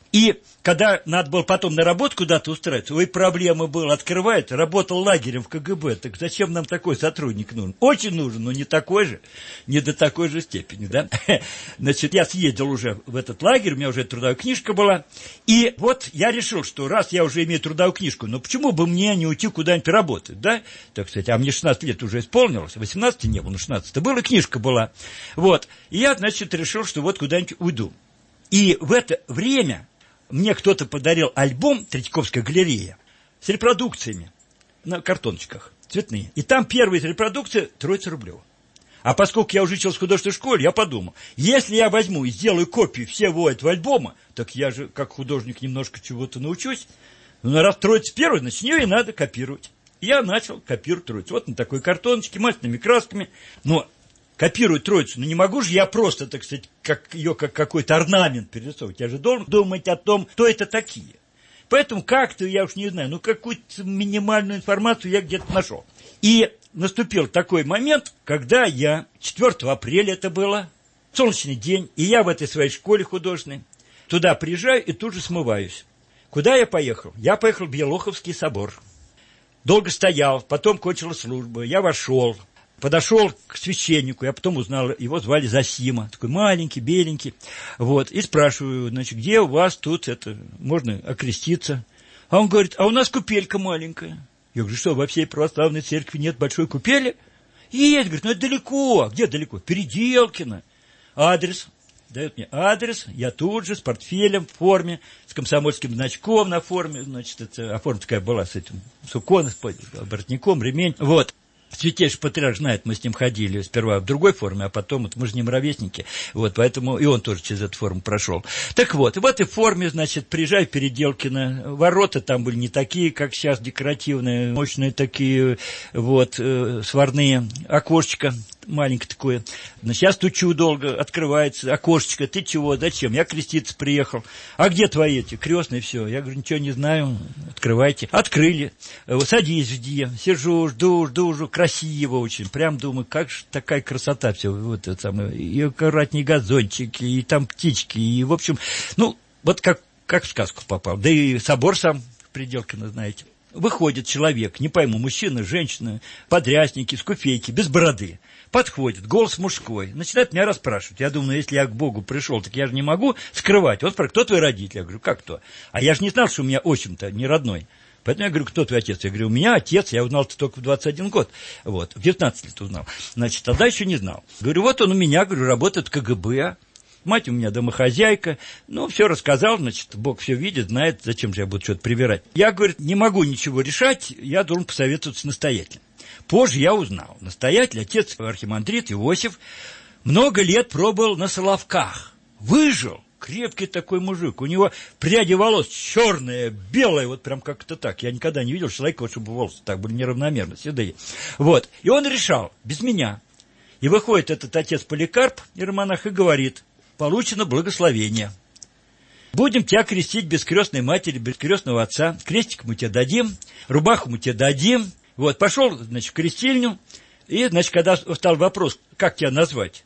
И когда надо было потом на работу куда-то устраиваться, ой, проблема была, открывает, работал лагерем в ка гэ бэ, так зачем нам такой сотрудник нужен? Очень нужен, но не такой же, не до такой же степени, да. Значит, я съездил уже в этот лагерь, у меня уже трудовая книжка была, и вот я решил, что раз я уже имею трудовую книжку, ну почему бы мне не уйти куда-нибудь работать, да, так сказать, а мне шестнадцать лет уже исполнилось, восемнадцати не было, но шестнадцать было, книжка была, вот, и я, значит, решил, что вот куда-нибудь уйду. И в это время мне кто-то подарил альбом «Третьяковская галерея» с репродукциями на картоночках цветные. И там первая репродукция Троица Рублева. А поскольку я уже учился в художественной школе, я подумал, если я возьму и сделаю копию всего этого альбома, так я же, как художник, немножко чего-то научусь. Ну, раз Троица первая, значит, ее и надо копировать. Я начал копировать Троицу. Вот на такой картоночке, масляными красками. Но копирую Троицу, но не могу же я просто, так сказать, как ее как какой-то орнамент перерисовывать. Я же должен думать о том, кто это такие. Поэтому как-то, я уж не знаю, ну какую-то минимальную информацию я где-то нашел. И наступил такой момент, когда я, четвёртого апреля это было, солнечный день, и я в этой своей школе художественной, туда приезжаю и тут же смываюсь. Куда я поехал? Я поехал в Елоховский собор. Долго стоял, потом кончилась служба, я вошел. Подошел к священнику, я потом узнал, его звали Зосима, такой маленький, беленький, вот, и спрашиваю, значит, где у вас тут это, можно окреститься? А он говорит, а у нас купелька маленькая. Я говорю, что, во всей православной церкви нет большой купели? Есть, говорит, ну это далеко. А где далеко? Переделкино. Адрес. Дает мне адрес, я тут же с портфелем в форме, с комсомольским значком на форме, значит, это, а форма такая была с этим суконом, с воротником, ремень, вот. Святейший патриарх знает, мы с ним ходили сперва в другой форме, а потом, вот, мы же не ровесники, вот, поэтому и он тоже через эту форму прошел. Так вот, в этой форме, значит, приезжаю в Переделкино, ворота там были не такие, как сейчас, декоративные, мощные такие, вот, э, сварные, окошечко маленькое такое, значит, я стучу долго, открывается окошечко, ты чего, зачем, я креститься приехал, а где твои эти, крестные, все, я говорю, ничего не знаю, открывайте, открыли, садись, жди, сижу, жду, жду, жду, красиво очень, прям думаю, как же такая красота, все, вот это самое, и аккуратнее газончики, и там птички, и, в общем, ну, вот как, как в сказку попал, да и собор сам в Пределкино, знаете. Выходит человек, не пойму, мужчина, женщина, подрясники, скуфейки, без бороды. Подходит, голос мужской, начинает меня расспрашивать. Я думаю, если я к Богу пришел, так я же не могу скрывать. Он спрашивает, кто твой родитель? Я говорю, как кто? А я же не знал, что у меня отчим-то не родной. Поэтому я говорю, кто твой отец? Я говорю, у меня отец, я узнал-то только в двадцать один год. Вот, в девятнадцать лет узнал. Значит, тогда еще не знал. Говорю, вот он у меня, говорю, работает в ка гэ бэ. Мать у меня домохозяйка, ну, все рассказал, значит, Бог все видит, знает, зачем же я буду что-то привирать. Я, говорит, не могу ничего решать, я должен посоветоваться с настоятелем. Позже я узнал, настоятель, отец архимандрит Иосиф, много лет пробыл на Соловках, выжил, крепкий такой мужик, у него пряди волос черные, белые, вот прям как-то так, я никогда не видел человека, чтобы волосы так были неравномерно, седые. Вот, и он решал, без меня. И выходит этот отец Поликарп, иеромонах, и говорит, получено благословение. Будем тебя крестить без крестной матери, без крестного отца. Крестик мы тебе дадим, рубаху мы тебе дадим. Вот, пошел, значит, в крестильню. И, значит, когда стал вопрос, как тебя назвать,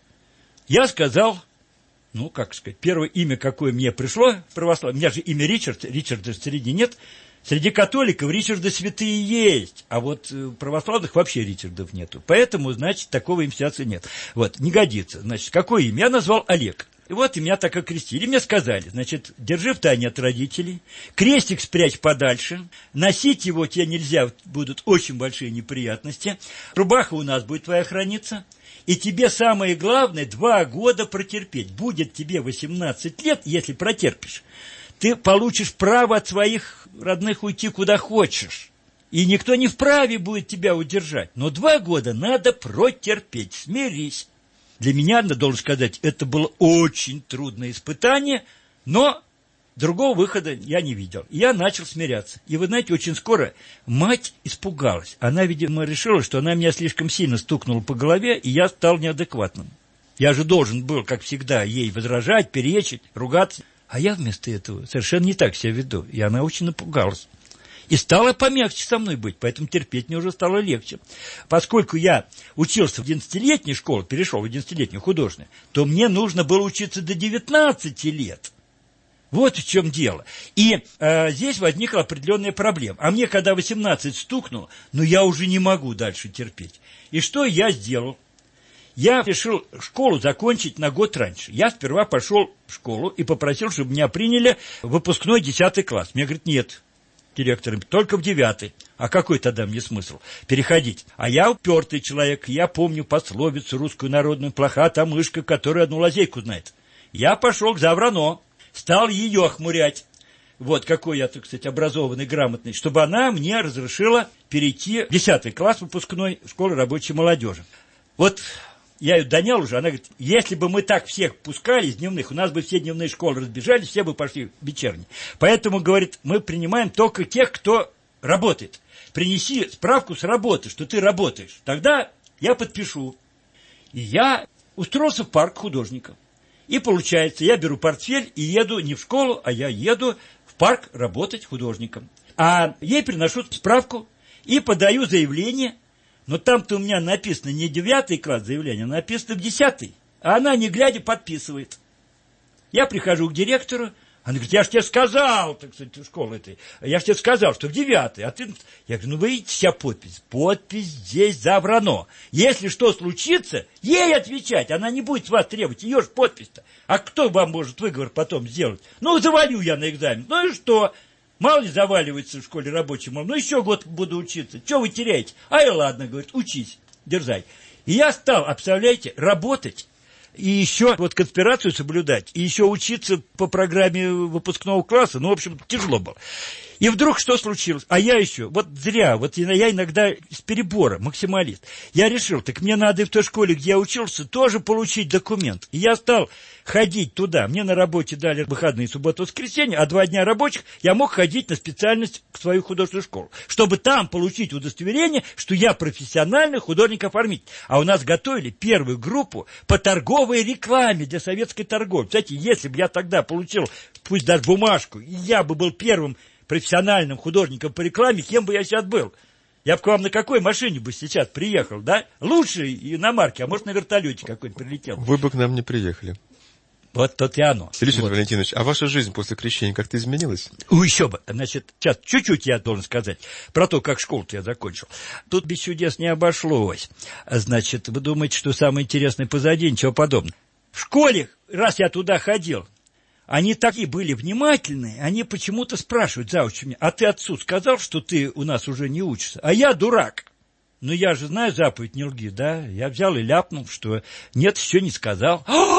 я сказал, ну, как сказать, первое имя, какое мне пришло, православное, у меня же имя Ричард, Ричарда среди нет. Среди католиков Ричарды святые есть, а вот православных вообще Ричардов нету. Поэтому, значит, такого инициации нет. Вот, не годится. Значит, какое имя? Я назвал Олег. И вот и меня так окрестили. Мне сказали, значит, держи в тайне от родителей, крестик спрячь подальше, носить его тебе нельзя, будут очень большие неприятности, рубаха у нас будет твоя храниться, и тебе самое главное два года протерпеть. Будет тебе восемнадцать лет, если протерпишь, ты получишь право от своих родных уйти куда хочешь. И никто не вправе будет тебя удержать. Но два года надо протерпеть, смирись. Для меня, должен сказать, это было очень трудное испытание, но другого выхода я не видел. Я начал смиряться. И вы знаете, очень скоро мать испугалась. Она, видимо, решила, что она меня слишком сильно стукнула по голове, и я стал неадекватным. Я же должен был, как всегда, ей возражать, перечить, ругаться. А я вместо этого совершенно не так себя веду. И она очень напугалась. И стала помягче со мной быть, поэтому терпеть мне уже стало легче. Поскольку я учился в одиннадцатилетней школе, перешел в одиннадцатилетнюю художественную, то мне нужно было учиться до девятнадцати лет. Вот в чем дело. И э, здесь возникла определенная проблема. А мне, когда восемнадцать стукнуло, ну, я уже не могу дальше терпеть. И что я сделал? Я решил школу закончить на год раньше. Я сперва пошел в школу и попросил, чтобы меня приняли в выпускной десятый класс. Мне говорят, нет, директор, только в девятый. А какой тогда мне смысл переходить? А я упертый человек, я помню пословицу русскую народную: плоха та мышка, которая одну лазейку знает. Я пошел к Заврано, стал ее охмурять. Вот какой я, так сказать, образованный, грамотный, чтобы она мне разрешила перейти в десятый класс выпускной школы рабочей молодежи. Вот я ее донял уже, она говорит, если бы мы так всех пускали из дневных, у нас бы все дневные школы разбежались, все бы пошли в вечерние. Поэтому, говорит, мы принимаем только тех, кто работает. Принеси справку с работы, что ты работаешь. Тогда я подпишу. И я устроился в парк художников. И получается, я беру портфель и еду не в школу, а я еду в парк работать художником. А ей приношу справку и подаю заявление. Но там-то у меня написано не девятый класс заявления, написано в десятый. А она, не глядя, подписывает. Я прихожу к директору, она говорит, я ж тебе сказал, так сказать, школы этой, я ж тебе сказал, что в девятый, а ты... Я говорю, ну вы видите себя подпись. Подпись здесь Заврано. Если что случится, ей отвечать, она не будет с вас требовать, ее же подпись-то. А кто вам может выговор потом сделать? Ну, завалю я на экзамен, ну и что? Мало ли заваливается в школе рабочей, мол, ну еще год буду учиться, что вы теряете? А и ладно, говорит, учись, дерзай. И я стал, представляете, работать, и еще вот конспирацию соблюдать, и еще учиться по программе выпускного класса, ну, в общем, тяжело было. И вдруг что случилось? А я еще, вот зря, вот я иногда с перебора, максималист. Я решил, так мне надо и в той школе, где я учился, тоже получить документ. И я стал ходить туда. Мне на работе дали выходные, субботу, воскресенье, а два дня рабочих я мог ходить на специальность в свою художественную школу, чтобы там получить удостоверение, что я профессиональный художник-оформитель. А у нас готовили первую группу по торговой рекламе для советской торговли. Кстати, если бы я тогда получил, пусть даже бумажку, и я бы был первым профессиональным художником по рекламе, кем бы я сейчас был? Я бы к вам на какой машине бы сейчас приехал, да? Лучше иномарки, а может, на вертолете какой-нибудь прилетел. Вы бы к нам не приехали. Вот тут и оно. Фелисий вот. Валентинович, а ваша жизнь после крещения как-то изменилась? Ну, еще бы. Значит, сейчас чуть-чуть я должен сказать про то, как школу-то я закончил. Тут без чудес не обошлось. Значит, вы думаете, что самое интересное позади, ничего подобного. В школе, раз я туда ходил, они такие были внимательные, они почему-то спрашивают завуч меня, а ты отцу сказал, что ты у нас уже не учишься? А я дурак. Ну, я же знаю заповедь не лги, да? Я взял и ляпнул, что нет, еще не сказал.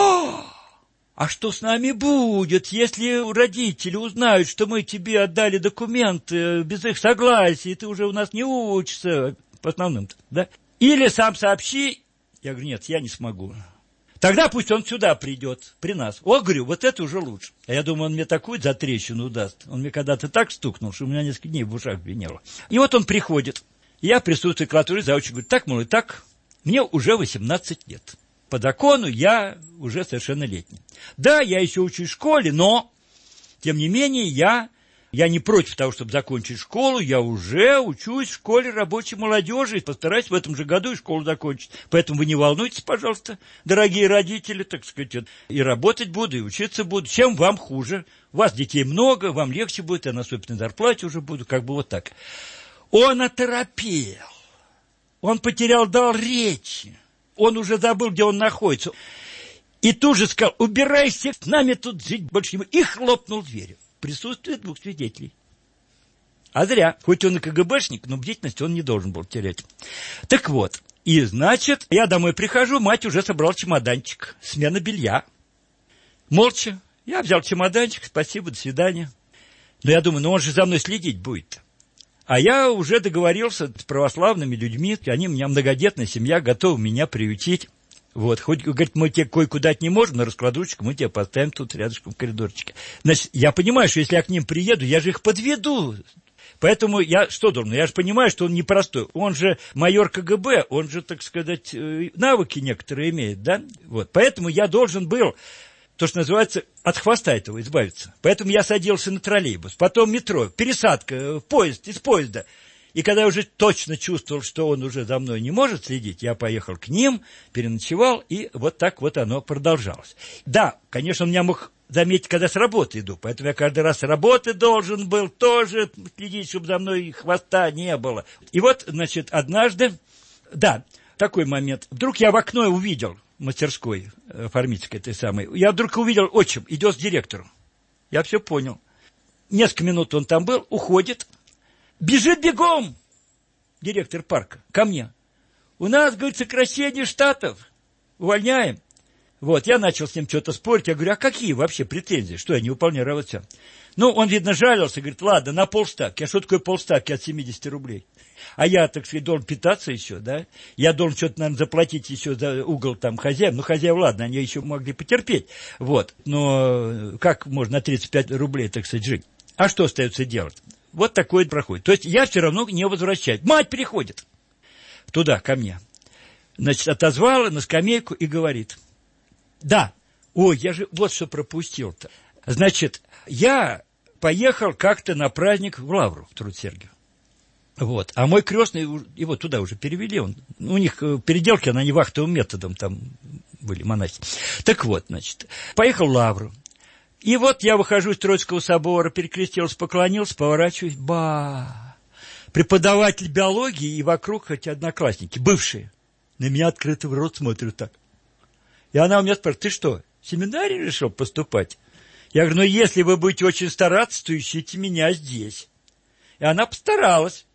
А что с нами будет, если родители узнают, что мы тебе отдали документы без их согласия, и ты уже у нас не учишься, по основным-то, да? Или сам сообщи. Я говорю, нет, я не смогу. Тогда пусть он сюда придет, при нас. О, говорю, вот это уже лучше. А я думаю, он мне такую затрещину даст. Он мне когда-то так стукнул, что у меня несколько дней в ушах звенело. И вот он приходит. Я присутствую в классуре, завуч говорит, так, мол, и так, мне уже восемнадцать лет. По закону я уже совершеннолетний. Да, я еще учусь в школе, но, тем не менее, я... Я не против того, чтобы закончить школу, я уже учусь в школе рабочей молодежи и постараюсь в этом же году и школу закончить. Поэтому вы не волнуйтесь, пожалуйста, дорогие родители, так сказать, и работать буду, и учиться буду. Чем вам хуже? У вас детей много, вам легче будет, я на собственной зарплате уже буду, как бы вот так. Он оторопел, он потерял дар речи, он уже забыл, где он находится. И тут же сказал, убирайся, с нами тут жить больше не будет, и хлопнул дверью. Присутствует двух свидетелей. А зря. Хоть он и КГБшник, но бдительность он не должен был терять. Так вот. И, значит, я домой прихожу, мать уже собрала чемоданчик. Смена белья. Молча. Я взял чемоданчик, спасибо, до свидания. Но я думаю, ну он же за мной следить будет. А я уже договорился с православными людьми, они, у меня многодетная семья, готовы меня приютить. Вот, хоть, говорит, мы тебе кое-куда не можем, на раскладушечку мы тебя поставим тут рядышком в коридорчике. Значит, я понимаю, что если я к ним приеду, я же их подведу. Поэтому я что должен? Я же понимаю, что он непростой. Он же майор КГБ, он же, так сказать, навыки некоторые имеет, да? Вот, поэтому я должен был, то, что называется, от хвоста этого избавиться. Поэтому я садился на троллейбус, потом метро, пересадка в поезд, из поезда. И когда я уже точно чувствовал, что он уже за мной не может следить, я поехал к ним, переночевал, и вот так вот оно продолжалось. Да, конечно, он меня мог заметить, когда с работы иду, поэтому я каждый раз с работы должен был тоже следить, чтобы за мной хвоста не было. И вот, значит, однажды, да, такой момент, вдруг я в окно увидел, в мастерской оформительской этой самой, я вдруг увидел, отчим идет с директором. Я все понял. Несколько минут он там был, уходит, бежит бегом директор парка ко мне. У нас, говорит, сокращение штатов, увольняем. Вот, я начал с ним что-то спорить, я говорю, а какие вообще претензии, что я не выполняю работу? Ну, он, видно, жалился, говорит, ладно, на полставки. А что такое полставки от семидесяти рублей? А я, так сказать, должен питаться еще, да? Я должен что-то, наверное, заплатить еще за угол там хозяев. Ну, хозяев, ладно, они еще могли потерпеть. Вот, но как можно на тридцать пять рублей, так сказать, жить? А что остается делать? Вот такое проходит. То есть я все равно не возвращаюсь. Мать приходит туда, ко мне. Значит, отозвала на скамейку и говорит, да, ой, я же вот что пропустил-то. Значит, я поехал как-то на праздник в Лавру, в Труд-Сергиев. Вот. А мой крестный, его туда уже перевели. Он, у них переделки, они вахтовым методом там были, монахи. Так вот, значит, поехал в Лавру. И вот я выхожу из Троицкого собора, перекрестился, поклонился, поворачиваюсь. Ба! Преподаватель биологии и вокруг хоть одноклассники, бывшие. На меня открыто в рот смотрят так. И она у меня спрашивает, ты что, в семинарий решил поступать? Я говорю, ну, если вы будете очень стараться, то ищите меня здесь. И она постаралась.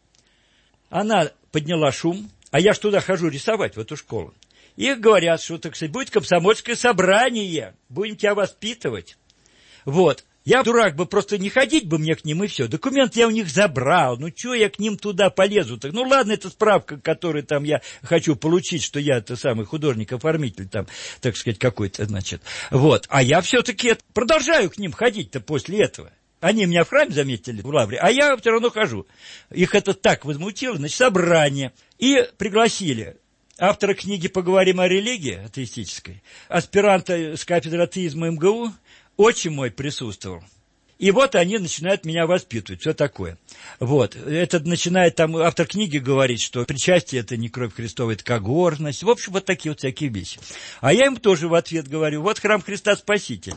Она подняла шум, а я ж туда хожу рисовать, в эту школу. И говорят, что, так сказать, будет комсомольское собрание, будем тебя воспитывать. Вот. Я, дурак бы, просто не ходить бы мне к ним, и все. Документ я у них забрал. Ну, что я к ним туда полезу? Так, ну, ладно, это справка, которую там я хочу получить, что я, это самый художник-оформитель, там, так сказать, какой-то, значит. Вот. А я все-таки продолжаю к ним ходить-то после этого. Они меня в храме заметили, в Лавре, а я все равно хожу. Их это так возмутило, значит, собрание. И пригласили автора книги «Поговорим о религии» атеистической, аспиранта с кафедры атеизма эм гэ у, отчим мой присутствовал. И вот они начинают меня воспитывать, все такое. Вот. Это начинает там автор книги говорить, что причастие – это не кровь Христова, это когорность. В общем, вот такие вот всякие вещи. А я им тоже в ответ говорю, вот храм Христа Спасителя.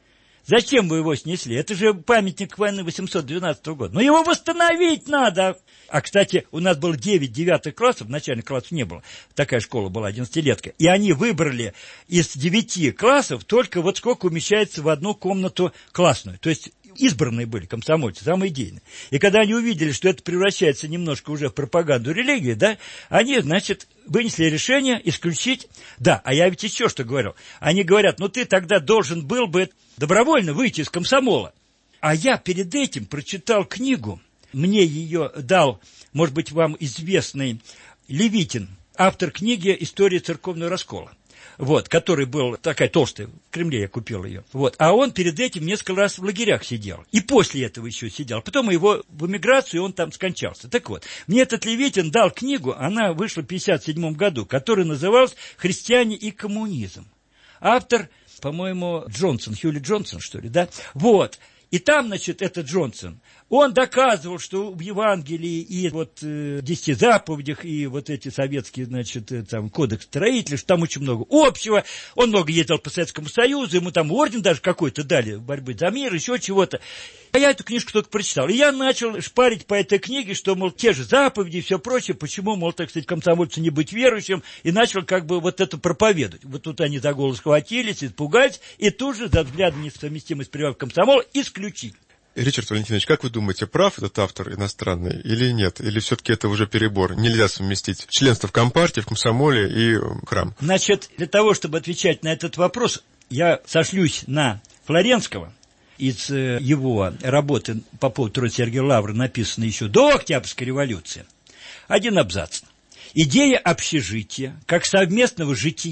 Зачем вы его снесли? Это же памятник войны восемьсот двенадцатого года. Но его восстановить надо. А, кстати, у нас было девять девятых классов, начальных классов не было. Такая школа была, одиннадцатилетка. И они выбрали из девяти классов только вот сколько умещается в одну комнату классную. То есть избранные были комсомольцы, самые идейные. И когда они увидели, что это превращается немножко уже в пропаганду религии, да, они, значит, вынесли решение исключить. Да, а я ведь еще что говорил. Они говорят, ну ты тогда должен был бы добровольно выйти из комсомола. А я перед этим прочитал книгу, мне ее дал, может быть, вам известный Левитин, автор книги «История церковного раскола». Вот, который был такая толстая, в Кремле я купил ее. Вот, а он перед этим несколько раз в лагерях сидел. И после этого еще сидел. Потом его в эмиграцию, и он там скончался. Так вот, мне этот Левитин дал книгу, она вышла в пятьдесят седьмом году, которая называлась «Христиане и коммунизм». Автор, по-моему, Джонсон, Хьюли Джонсон, что ли, да? Вот. И там, значит, этот Джонсон, он доказывал, что в Евангелии и вот э, десяти заповедях, и вот эти советские, значит, э, там, кодекс строителей, что там очень много общего. Он много ездил по Советскому Союзу, ему там орден даже какой-то дали, борьбы за мир, еще чего-то. А я эту книжку только прочитал. И я начал шпарить по этой книге, что, мол, те же заповеди и все прочее, почему, мол, так сказать, комсомольцу не быть верующим, и начал как бы вот это проповедовать. Вот тут они за голос схватились, испугались, и тут же за взглядом несовместимость прививки комсомола исключили. Ричард Валентинович, как вы думаете, прав этот автор иностранный или нет? Или все-таки это уже перебор? Нельзя совместить членство в Компартии, в комсомоле и храм? Значит, для того, чтобы отвечать на этот вопрос, я сошлюсь на Флоренского. Из его работы по поводу Троицы-Сергиева Лавры написано еще до Октябрьской революции. Один абзац. Идея общежития, как совместного жития,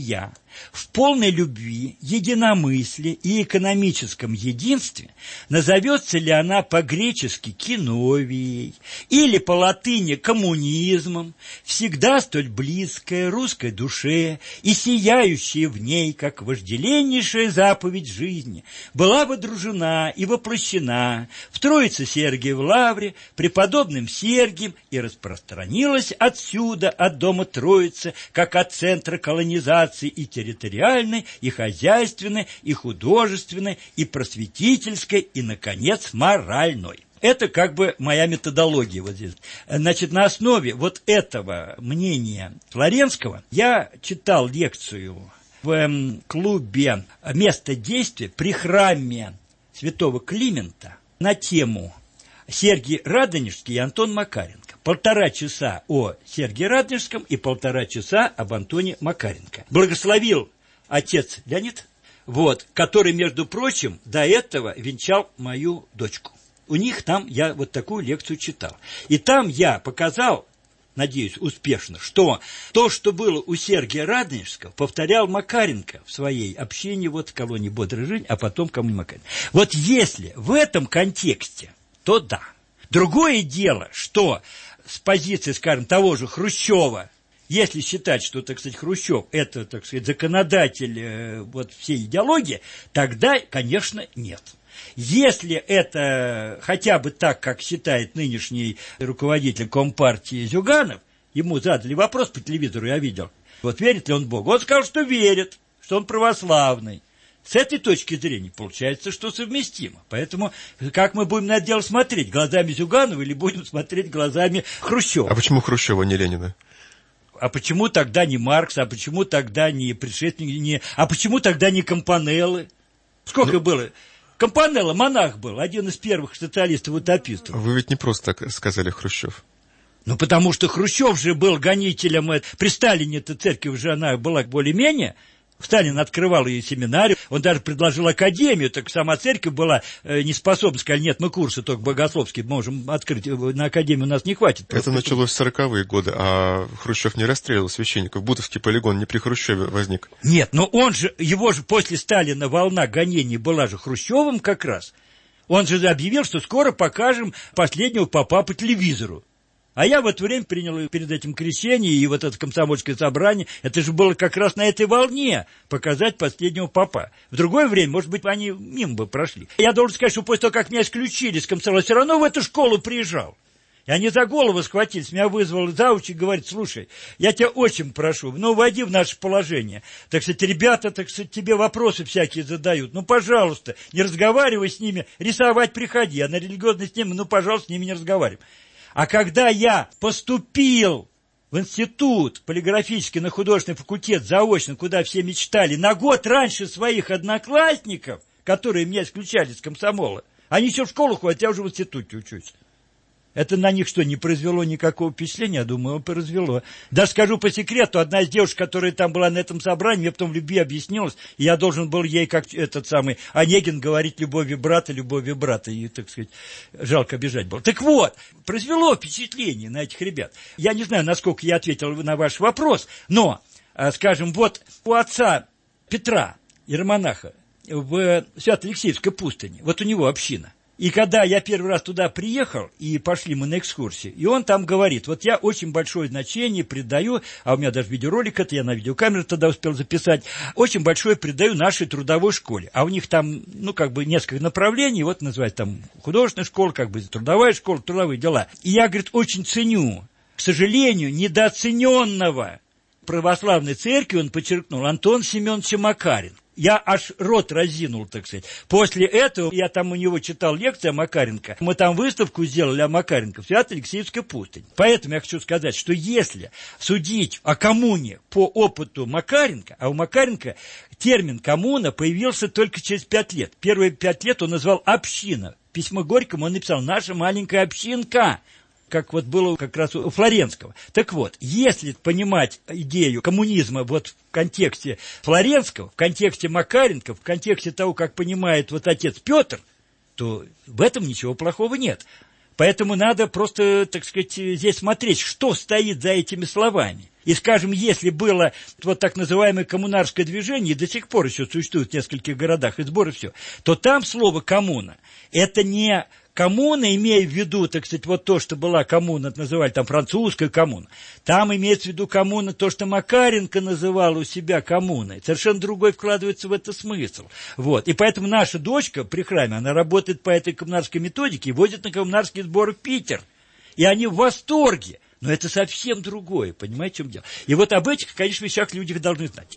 в полной любви, единомыслии и экономическом единстве, назовется ли она по-гречески киновией или по-латыни коммунизмом, всегда столь близкая русской душе и сияющая в ней, как вожделеннейшая заповедь жизни, была водружена и воплощена в Троице Сергиев Лавре преподобным Сергием и распространилась отсюда, от дома Троицы, как от центра колонизации и территориальной, и хозяйственной, и художественной, и просветительской, и, наконец, моральной. Это как бы моя методология вот здесь. Значит, на основе вот этого мнения Флоренского я читал лекцию в клубе «Место действия» при храме святого Климента на тему Сергий Радонежский и Антон Макаренко. Полтора часа о Сергии Радонежском и полтора часа об Антоне Макаренко. Благословил отец Леонид, вот, который, между прочим, до этого венчал мою дочку. У них там я вот такую лекцию читал. И там я показал, надеюсь, успешно, что то, что было у Сергия Радонежского, повторял Макаренко в своей общине вот в колонии «Бодрая жизнь», а потом в коммуне Макаренко. Вот если в этом контексте, то да. Другое дело, что с позиции, скажем, того же Хрущева, если считать, что, так сказать, Хрущев – это, так сказать, законодатель э, вот всей идеологии, тогда, конечно, нет. Если это хотя бы так, как считает нынешний руководитель Компартии Зюганов, ему задали вопрос по телевизору, я видел, вот верит ли он в Бога, он сказал, что верит, что он православный. С этой точки зрения получается, что совместимо. Поэтому как мы будем на это дело смотреть? Глазами Зюганова или будем смотреть глазами Хрущева? А почему Хрущева, не Ленина? А почему тогда не Маркс? А почему тогда не предшественники? Не... А почему тогда не Кампанеллы? Сколько ну... было? Кампанелло, монах был, один из первых социалистов-утопистов. Вы ведь не просто так сказали Хрущев. Ну, потому что Хрущев же был гонителем. При Сталине-то церковь же она была более-менее. Сталин открывал ее семинарию, он даже предложил академию, так сама церковь была э, не способна, сказали, нет, мы курсы только богословские можем открыть, на академию у нас не хватит. Это началось в сороковые годы, а Хрущев не расстреливал священников, Бутовский полигон не при Хрущеве возник. Нет, но он же, его же после Сталина волна гонений была же Хрущевым как раз. Он же объявил, что скоро покажем последнего попа по телевизору. А я в это время принял перед этим крещение и вот это комсомольское собрание. Это же было как раз на этой волне показать последнего попа. В другое время, может быть, они мимо бы прошли. Я должен сказать, что после того, как меня исключили с комсомола, все равно в эту школу приезжал. И они за голову схватились, меня вызвал зауч и говорит, слушай, я тебя очень прошу, ну, войди в наше положение. Так сказать, ребята, так сказать, тебе вопросы всякие задают. Ну, пожалуйста, не разговаривай с ними, рисовать приходи, а на религиозной теме, ну, пожалуйста, с ними не разговаривай. А когда я поступил в институт полиграфический на художественный факультет заочно, куда все мечтали, на год раньше своих одноклассников, которые меня исключали с комсомола, они еще в школу ходят, я уже в институте учусь. Это на них что, не произвело никакого впечатления? Я думаю, произвело. Даже скажу по секрету, одна из девушек, которая там была на этом собрании, мне потом в любви объяснилась, и я должен был ей, как этот самый Онегин, говорить любовью брата, любовью брата, и, так сказать, жалко обижать было. Так вот, произвело впечатление на этих ребят. Я не знаю, насколько я ответил на ваш вопрос, но, скажем, вот у отца Петра, иеромонаха, в Свято-Алексеевской пустыне, вот у него община. И когда я первый раз туда приехал, и пошли мы на экскурсию, и он там говорит, вот я очень большое значение придаю, а у меня даже видеоролик это, я на видеокамеру тогда успел записать, очень большое придаю нашей трудовой школе. А у них там, ну, как бы несколько направлений, вот называется там художественная школа, как бы трудовая школа, трудовые дела. И я, говорит, очень ценю, к сожалению, недооцененного православной церкви, он подчеркнул, Антон Семенович Макаренко. Я аж рот разинул, так сказать. После этого я там у него читал лекции о Макаренко. Мы там выставку сделали о Макаренко в Свято-Алексеевской пустыне. Поэтому я хочу сказать, что если судить о коммуне по опыту Макаренко, а у Макаренко термин «коммуна» появился только через пять лет. Первые пять лет он назвал «община». Письмо Горькому он написал «наша маленькая общинка», как вот было как раз у Флоренского. Так вот, если понимать идею коммунизма вот в контексте Флоренского, в контексте Макаренко, в контексте того, как понимает вот отец Петр, то в этом ничего плохого нет. Поэтому надо просто, так сказать, здесь смотреть, что стоит за этими словами. И, скажем, если было вот так называемое коммунарское движение, и до сих пор еще существует в нескольких городах, и сборы все, то там слово «коммуна» – это не коммуна, имея в виду, так сказать, вот то, что была коммуна, это называли там французская коммуна. Там имеется в виду коммуна то, что Макаренко называл у себя коммуной. Совершенно другой вкладывается в это смысл. Вот. И поэтому наша дочка при храме, она работает по этой коммунарской методике и возит на коммунарские сборы в Питер. И они в восторге. Но это совсем другое, понимаете, в чем дело? И вот об этих, конечно, вещах люди должны знать.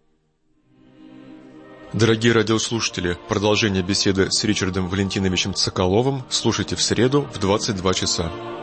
Дорогие радиослушатели, продолжение беседы с Ричардом Валентиновичем Соколовым слушайте в среду в двадцать два часа.